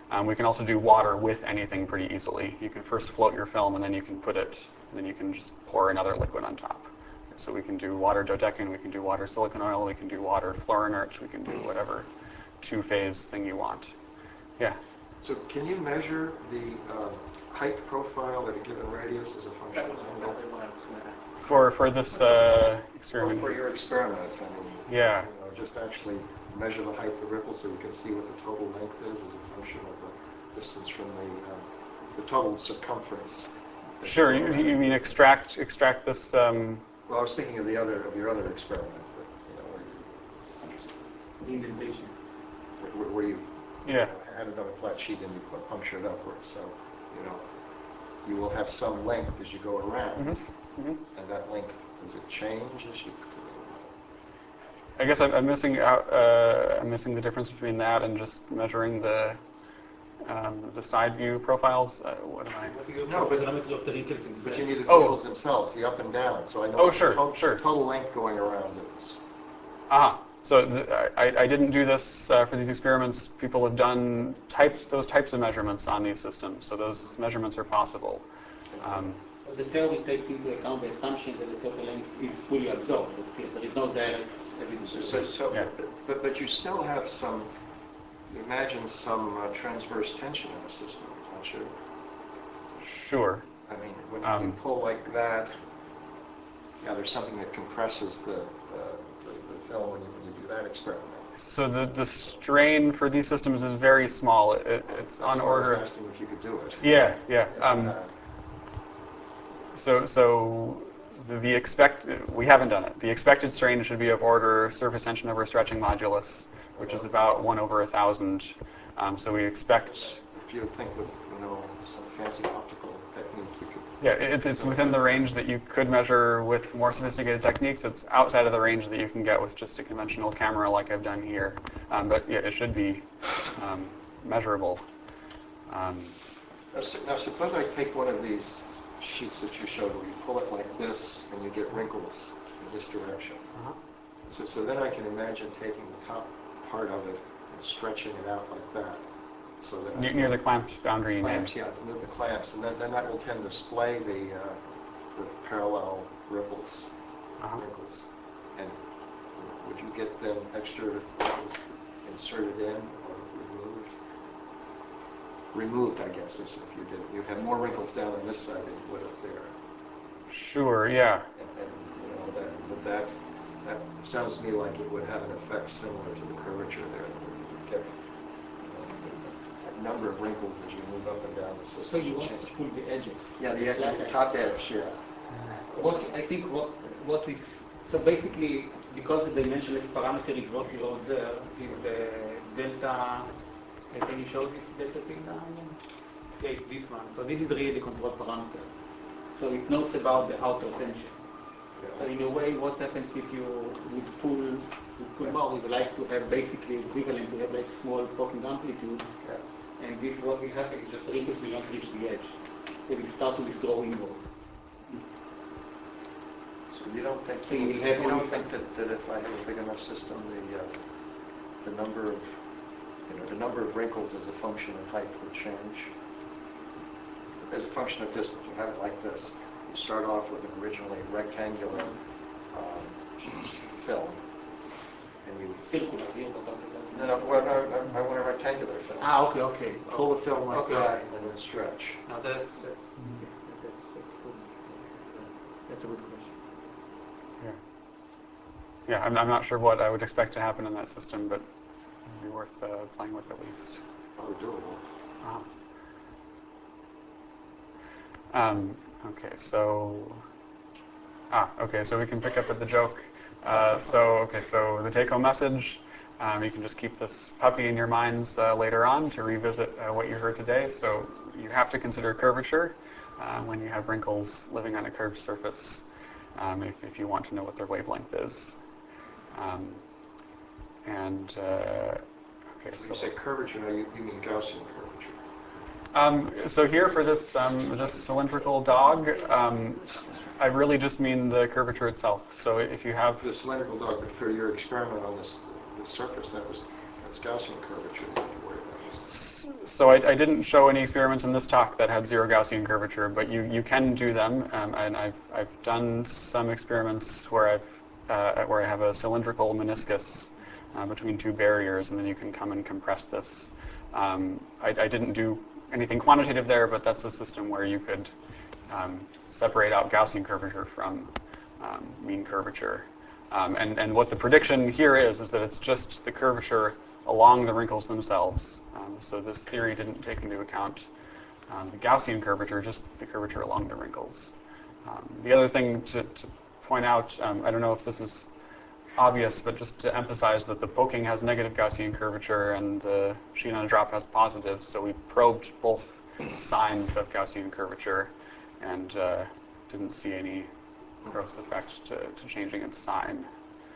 A: Um, we can also do water with anything pretty easily. You can first float your film, and then you can put it, and then you can just pour another liquid on top. So we can do water dodecan, we can do water silicon oil, we can do water fluorinert, we can do whatever two-phase thing you want. Yeah.
H: So can you measure the um, height profile at a given radius as a function
E: That was
H: of angle?
E: exactly what I was going to ask.
A: For for this uh,
H: Or
A: experiment.
H: for your experiment, I mean,
A: Yeah.
H: you know, just actually measure the height of the ripple so you can see what the total length is as a function of the distance from the, uh, the total circumference. that
A: Sure.
H: you
A: You,
H: go
A: you
H: around.
A: mean extract extract this? Um,
H: Well, I was thinking of the other, of your other experiment, but, you know, where, you,
C: Indentation.
H: where, where you've
A: yeah.
H: you know, had another flat sheet and you put puncture it upwards. So, you know, you will have some length as you go around,
A: Mm-hmm. Mm-hmm.
H: and that length, does it change as you?
A: I guess I'm, I'm missing out. Uh, I'm missing the difference between that and just measuring the um, the side view profiles. Uh, what am I?
H: No, but-
C: diameter of the wrinkles
H: But you need the
A: Oh.
H: wrinkles themselves, the up and down, so I know
A: Oh,
H: what the
A: sure,
H: to-
A: sure.
H: total length going around is.
A: Ah, so th I, I didn't do this uh, for these experiments. People have done types, those types of measurements on these systems, so those measurements are possible. Um,
C: So the theory takes into account the assumption that the total length is fully absorbed. That there is no direct evidence.
H: So, so, so
A: Yeah.
H: but, but you still have some, imagine some uh, transverse tension in the system, don't you?
A: sure.
H: I mean, when you
A: Um,
H: pull like that, yeah, there's something that compresses the, uh, the, the film when you, when you do that experiment.
A: So the the strain for these systems is very small. It, it- it's
H: That's
A: on
H: why I was
A: order.
H: asking if you could do it.
A: Yeah, yeah. Um,
H: Uh,
A: So, so the, the expect we haven't done it. The expected strain should be of order surface tension over stretching modulus, which is about one over a thousand. Um, so we expect.
H: If you think with, you know, some fancy optical technique, you could.
A: Yeah, it's it's within the range that you could measure with more sophisticated techniques. It's outside of the range that you can get with just a conventional camera like I've done here. Um, but yeah, it should be um, measurable. Um,
H: Now, su- now suppose I take one of these sheets that you showed where you pull it like this and you get wrinkles in this direction.
A: uh-huh.
H: So, so then I can imagine taking the top part of it and stretching it out like that. So that
A: near, near the clamped boundary. you mean.
H: clamps, yeah, move the clamps, and then, then that will tend to splay the, uh, the parallel ripples,
A: Uh-huh.
H: wrinkles. And would you get them extra wrinkles inserted in or removed? Removed, I guess, if if you did. You'd have more wrinkles down on this side than you would up there.
A: Sure. Yeah.
H: And, and you know, that, but that, that sounds to me like it would have an effect similar to the curvature there. That would get, you know, a number of wrinkles as you move up and down the system.
C: So you want to pull the edges.
H: Yeah, the,
C: Flat
H: the
C: edge.
H: top edge, yeah.
C: What I think what what is so basically because the dimensionless parameter is what you wrote there is the delta. uh, Can you show this delta thing now? Yeah, it's this one. So this is really the control parameter. So it knows about the outer tension. So in a way, what happens if you would pull would pull more is like to have basically equivalent to have like small poking amplitude.
H: Yeah.
C: And this what will happen is just wrinkles will not reach the edge. They will start to withdraw inward.
H: So you don't think,
C: So you
H: you
C: will have
H: don't
C: only
H: think that, that if I have a big enough system, the, uh, the number of, you know, the number of wrinkles as a function of height would change? As a function of distance, you have it like this. You start off with an originally rectangular um, film, and you,
C: Circular here, but okay.
H: no, no, well, no, no, I want a rectangular film.
C: Ah, okay, okay.
H: Pull the film like
C: Okay,
H: that,
C: okay.
H: and then stretch.
C: Now that's that's okay. That's, that's good. That's a good question.
A: Yeah. Yeah, I'm, I'm not sure what I would expect to happen in that system, but it'd be worth uh, playing with at least.
H: Probably doable.
A: Uh-huh. Um, okay, so ah, okay, so we can pick up at the joke. Uh, so okay, so the take-home message. Um, you can just keep this puppy in your minds uh, later on to revisit uh, what you heard today. So you have to consider curvature uh, when you have wrinkles living on a curved surface, um, if, if you want to know what their wavelength is. Um, and uh, okay,
H: When
A: so
H: you say curvature, now you, you mean Gaussian curvature.
A: Um, so here for this um, this cylindrical dog, um, I really just mean the curvature itself. So if you have
H: The cylindrical dog, but for your experiment on this, the surface, that was, that's Gaussian curvature that you worry about.
A: So I, I didn't show any experiments in this talk that had zero Gaussian curvature, but you, you can do them, um, and I've I've done some experiments where I've uh, where I have a cylindrical meniscus uh, between two barriers, and then you can come and compress this. Um, I, I didn't do anything quantitative there, but that's a system where you could um, separate out Gaussian curvature from um, mean curvature. Um, and, and what the prediction here is, is that it's just the curvature along the wrinkles themselves. Um, so this theory didn't take into account um, the Gaussian curvature, just the curvature along the wrinkles. Um, the other thing to, to point out, um, I don't know if this is obvious, but just to emphasize that the poking has negative Gaussian curvature and the sheen on a drop has positive. So we've probed both signs of Gaussian curvature and uh, didn't see any gross effect to, to changing its sign.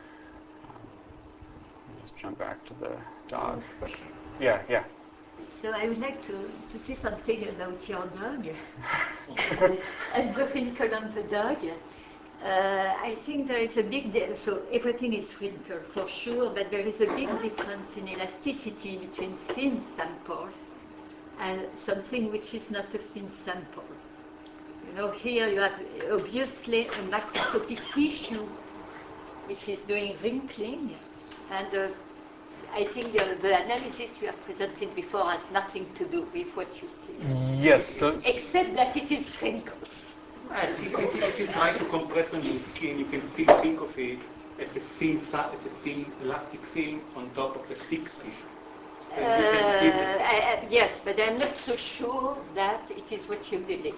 A: Let's jump back to the dog. Yeah, yeah.
D: So I would like to, to say something about your dog. And Griffin Column the dog. Uh, I think there is a big, di- so everything is wrinkled for sure, but there is a big difference in elasticity between thin sample and something which is not a thin sample. You know, here you have obviously a macroscopic tissue which is doing wrinkling, and uh, I think the, the analysis you have presented before has nothing to do with what you see.
A: Yes. So,
D: Except that it is wrinkles.
C: Actually, if you, if you try to compress on your skin, you can still think of it as a thin, sa- as a thin elastic film on top of a thick tissue. So
D: Uh,
C: you can give the
D: I, I, yes, but I'm not so sure that it is what you believe.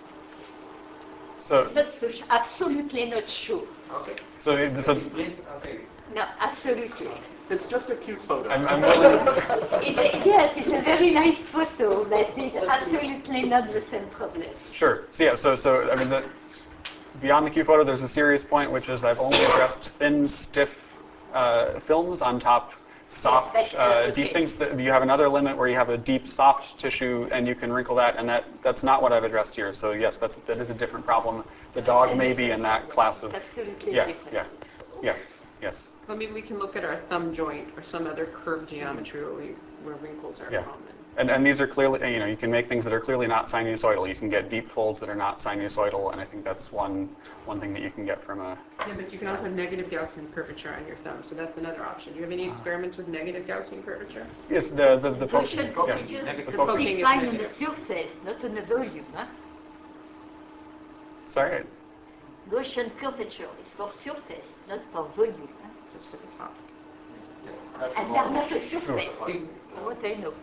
A: so,
D: Not so, su- absolutely not sure.
C: Okay.
A: so, so
C: Okay.
D: No, absolutely.
H: It's just a cute photo.
A: I'm, I'm willing.
D: It's a, yes, it's a very nice photo, but it's absolutely not the same problem.
A: Sure. So yeah. So so I mean, the, beyond the Q photo, there's a serious point, which is I've only addressed thin, stiff uh, films on top soft,
D: Yes, but, uh,
A: uh,
D: okay.
A: deep things. That you have another limit where you have a deep, soft tissue, and you can wrinkle that, and that that's not what I've addressed here. So yes, that's that is a different problem. The dog may be in that class of.
D: Absolutely
A: Yeah.
D: different.
A: Yeah. Yes. Yes.
E: Well, maybe we can look at our thumb joint or some other curved geometry where, we, where wrinkles are
A: Yeah.
E: common.
A: And, and these are clearly, you know, you can make things that are clearly not sinusoidal. You can get deep folds that are not sinusoidal, and I think that's one one thing that you can get from a.
E: Yeah, but you can also have negative Gaussian curvature on your thumb, so that's another option. Do you have any experiments with negative Gaussian curvature?
A: Yes, the the the
D: Gaussian
A: poking. Yeah.
D: curvature
C: Negative
D: is
A: The poking.
D: defined on the
E: negative.
D: surface, not on the volume. Huh?
A: Sorry.
D: Gaussian curvature is for surface, not for volume. Huh?
E: Just for the top.
D: And they are not a surface, for what I know.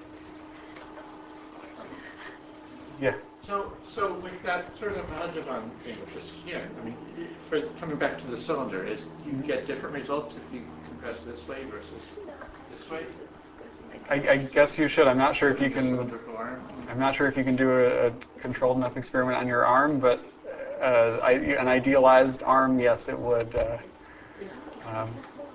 A: Yeah.
I: So, so with that sort of Mahadevan thing with the skin, I mean, for coming back to the cylinder, is you get different results if you compress this way versus this way?
A: I, I guess you should. I'm not sure if you
I: Your
A: can.
I: cylindrical arm?
A: I'm not sure if you can do a, a controlled enough experiment on your arm, but uh, I, an idealized arm, yes, it would. Uh, um,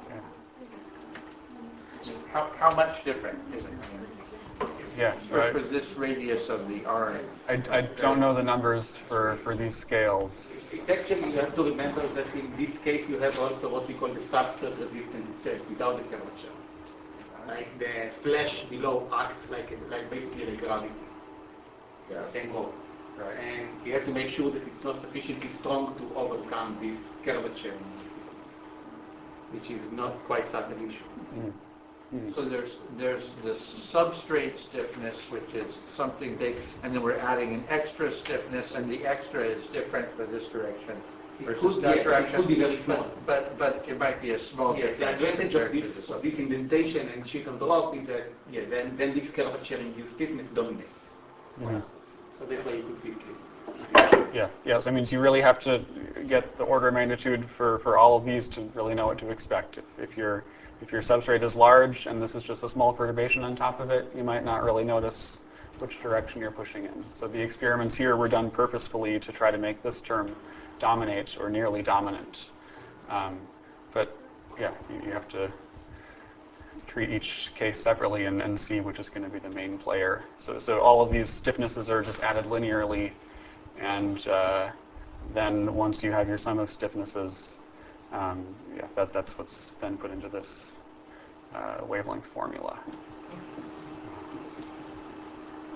I: How, how much different is it?
A: yeah.
I: For,
A: yeah
I: for this radius of the arm?
A: I, I don't know the numbers for, for these scales.
C: It's actually, you have to remember that in this case you have also what we call the substrate resistance itself, without the curvature. Like the flash below acts like, a, like basically like gravity.
I: Yeah.
C: Same role. Right. And you have to make sure that it's not sufficiently strong to overcome this curvature in this thickness, which is not quite subtle issue.
A: Mm.
I: So there's there's the substrate stiffness, which is something big, and then we're adding an extra stiffness, and the extra is different for this direction
C: It
I: versus
C: could,
I: that
C: yeah,
I: direction.
C: it could be very small.
I: But, but but it might be a small
C: Yes, the
I: difference.
C: advantage of
I: compared to
C: this,
I: the
C: of this indentation and sheet and drop is that, yeah, then, then this curvature induced stiffness dominates.
A: Mhm.
C: So that's why you could see it clearly.
A: Yeah, yeah. So that means you really have to get the order of magnitude for, for all of these to really know what to expect. If, if your if your substrate is large and this is just a small perturbation on top of it, you might not really notice which direction you're pushing in. So the experiments here were done purposefully to try to make this term dominate or nearly dominant. Um, but yeah, you, you have to treat each case separately and, and see which is going to be the main player. So, so all of these stiffnesses are just added linearly, and uh, then once you have your sum of stiffnesses, um, yeah, that, that's what's then put into this uh, wavelength formula.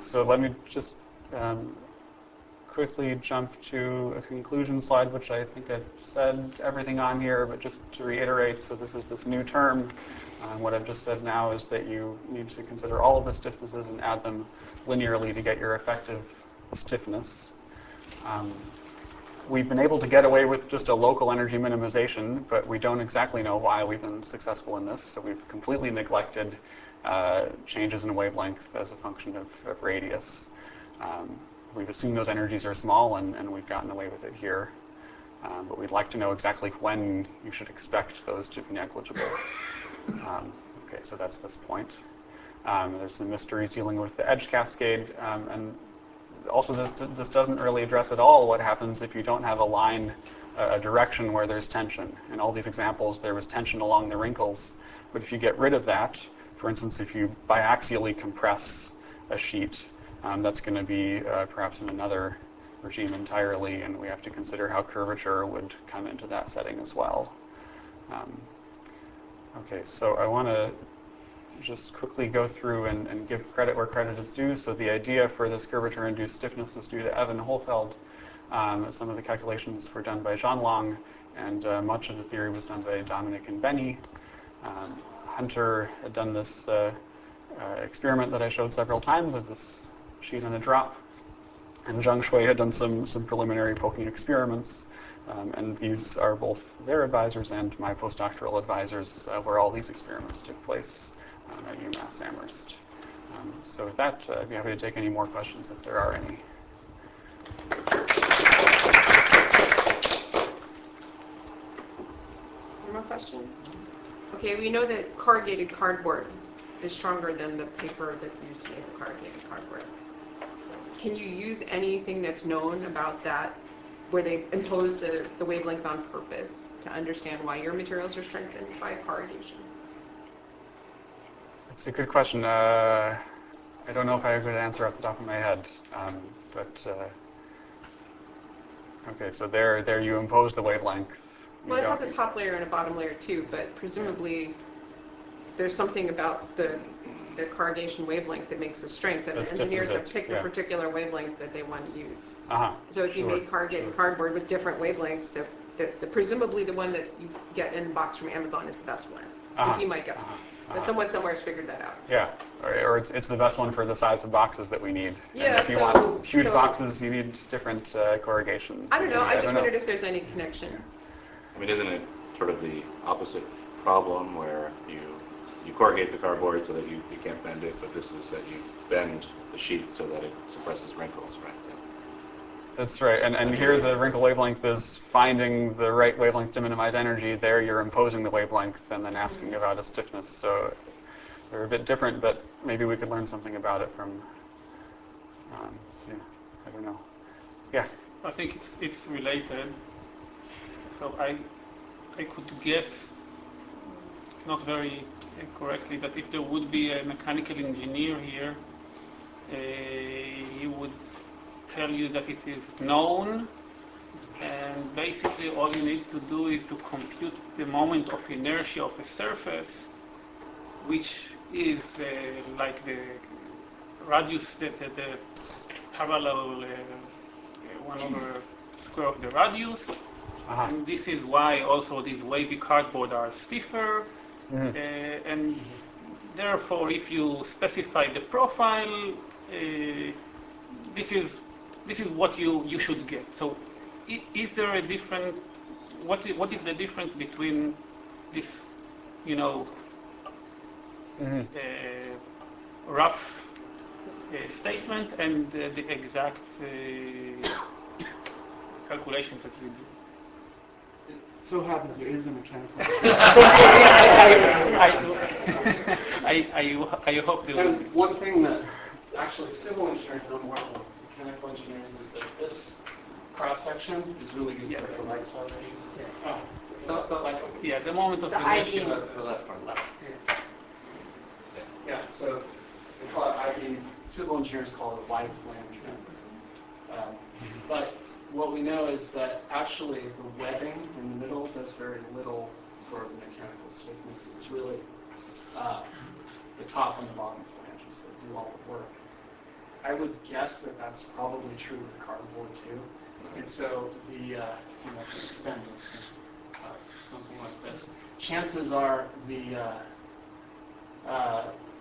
A: so let me just um, quickly jump to a conclusion slide, which I think I've said everything on here, but just to reiterate, so this is this new term. Um, what I've just said now is that you need to consider all of the stiffnesses and add them linearly to get your effective stiffness. Um, we've been able to get away with just a local energy minimization, but we don't exactly know why we've been successful in this, so we've completely neglected uh, changes in wavelength as a function of, of radius. Um, We've assumed those energies are small, and, and we've gotten away with it here. Um, but we'd like to know exactly when you should expect those to be negligible. Um, okay, so that's this point. Um, there's some mysteries dealing with the edge cascade, um, and also this, this doesn't really address at all what happens if you don't have a line, a direction where there's tension. In all these examples, there was tension along the wrinkles, but if you get rid of that, for instance, if you biaxially compress a sheet, Um, that's going to be uh, perhaps in another regime entirely, and we have to consider how curvature would come into that setting as well. Um, okay, so I want to just quickly go through and, and give credit where credit is due. So the idea for this curvature-induced stiffness was due to Evan Holfeld. Um, some of the calculations were done by Jean Long, and uh, much of the theory was done by Dominic and Benny. Um, Hunter had done this uh, uh, experiment that I showed several times with this sheet and a drop. And Zhang Shui had done some, some preliminary poking experiments. Um, and these are both their advisors and my postdoctoral advisors uh, where all these experiments took place um, at UMass Amherst. Um, so with that, uh, I'd be happy to take any more questions if there are any.
E: One more question? Okay, we know that corrugated cardboard is stronger than the paper that's used to make the corrugated cardboard. Can you use anything that's known about that, where they impose the, the wavelength on purpose to understand why your materials are strengthened by corrugation?
A: It's a good question. Uh, I don't know if I have a good answer off the top of my head, um, but uh, okay, so there, there you impose the wavelength. You
E: Well, it has
A: don't-
E: a top layer and a bottom layer too, but presumably there's something about the, the corrugation wavelength that makes a strength, and
A: That
E: the engineers
A: stiffens
E: have
A: it,
E: picked
A: yeah.
E: a particular wavelength that they want to use.
A: Uh-huh.
E: So if you
A: Sure,
E: made corrugated
A: sure.
E: cardboard with different wavelengths, that, that the, presumably the one that you get in the box from Amazon is the best one.
A: Uh-huh,
E: Would be my guess.
A: uh-huh,
E: But
A: uh-huh.
E: someone somewhere has figured that out.
A: Yeah, or, or it's- it's the best one for the size of boxes that we need.
E: Yeah,
A: And if you
E: so-
A: want huge
E: so-
A: boxes, you need different uh, corrugation.
E: I don't know, I
A: don't
E: just
A: know.
E: wondered if there's any connection.
J: I mean, isn't it sort of the opposite problem where you you corrugate the cardboard so that you, you can't bend it, but this is that you bend the sheet so that it suppresses wrinkles, right?
A: That's right, and, and here the wrinkle wavelength is finding the right wavelength to minimize energy. There you're imposing the wavelength and then asking about its stiffness. So they're a bit different, but maybe we could learn something about it from, um, yeah, I don't know. Yeah.
F: I think it's it's related. So I I could guess, not very uh, correctly, that if there would be a mechanical engineer here, uh, he would tell you that it is known, and basically all you need to do is to compute the moment of inertia of a surface, which is uh, like the radius, the, the, the parallel uh, one over square of the radius.
A: Uh-huh.
F: And this is why also these wavy cardboard are stiffer.
A: Mhm.
F: Uh, and therefore, if you specify the profile, uh, this is this is what you, you should get. So, i- is there a different? What is, what is the difference between this, you know,
A: Mhm.
F: uh, rough uh, statement and uh, the exact uh, calculations that you do?
G: It so happens there is a mechanical.
F: I, I, I, I, I hope they will.
G: And one thing that actually civil engineers know more than mechanical engineers is that this cross section is really good
F: Yeah.
G: for the lights already.
F: Yeah.
G: Oh,
F: So, so,
G: lights.
F: yeah, the moment of
D: The
F: inertia.
D: I beam.
I: The left one.
G: Yeah, so they call it I beam. Civil engineers call it a wide flange member. Um, but what we know is that actually the webbing in the middle does very little for the mechanical stiffness. It's really uh, the top and the bottom flanges that do all the work. I would guess that that's probably true with cardboard too. And so the, uh, you know, to extend this, uh, something like this, chances are the, uh, uh, uh,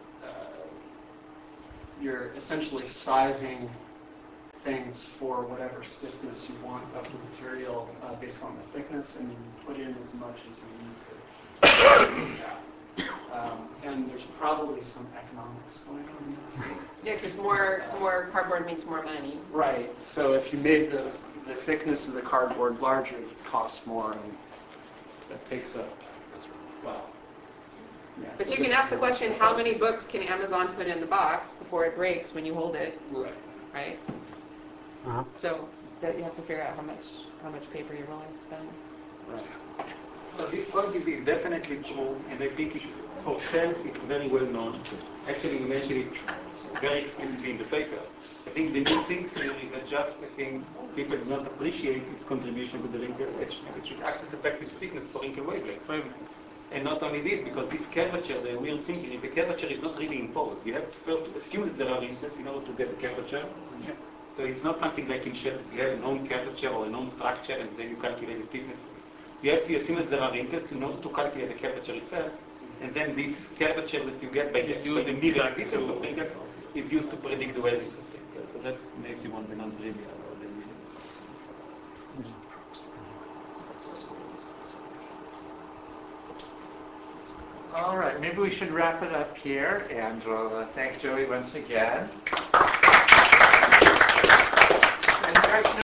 G: you're essentially sizing things for whatever stiffness you want of the material uh, based on the thickness, and you put in as much as you need to do that. Um, and there's probably some economics going on there.
E: Yeah, because more more cardboard means more money.
G: Right. So if you made the the thickness of the cardboard larger, it costs more, and that takes up. Well. Yeah,
E: But
G: so
E: you can
G: the-
E: ask the question, how many books can Amazon put in the box before it breaks when you hold it,
G: Right.
E: right?
A: Uh-huh.
E: So that you have to figure out how much how much paper you're willing to spend.
G: Right.
C: So this point is, is definitely true, and I think it's, for shelves, it's very well known. Actually, you mentioned it very explicitly in the paper. I think the new thing here is that just, I think, people do not appreciate its contribution to the wrinkle etch, which it acts as effective stiffness for wrinkle wavelengths. And not only this, because this curvature, the weird thing is the curvature is not really imposed. You have to first assume that there are wrinkles in order to get the curvature.
G: Yeah.
C: So it's not something like in shelf, you have a known curvature or a known structure, and then you calculate the stiffness for it. You have to assume that there are wrinkles in order to calculate the curvature itself, and then this curvature that you get by the, by the mere existence of wrinkles is used to predict the wavelength of wrinkles. So that's maybe one of the non-trivial or the
I: All right, maybe we should wrap it up here, and we'll uh, thank Joey once again. And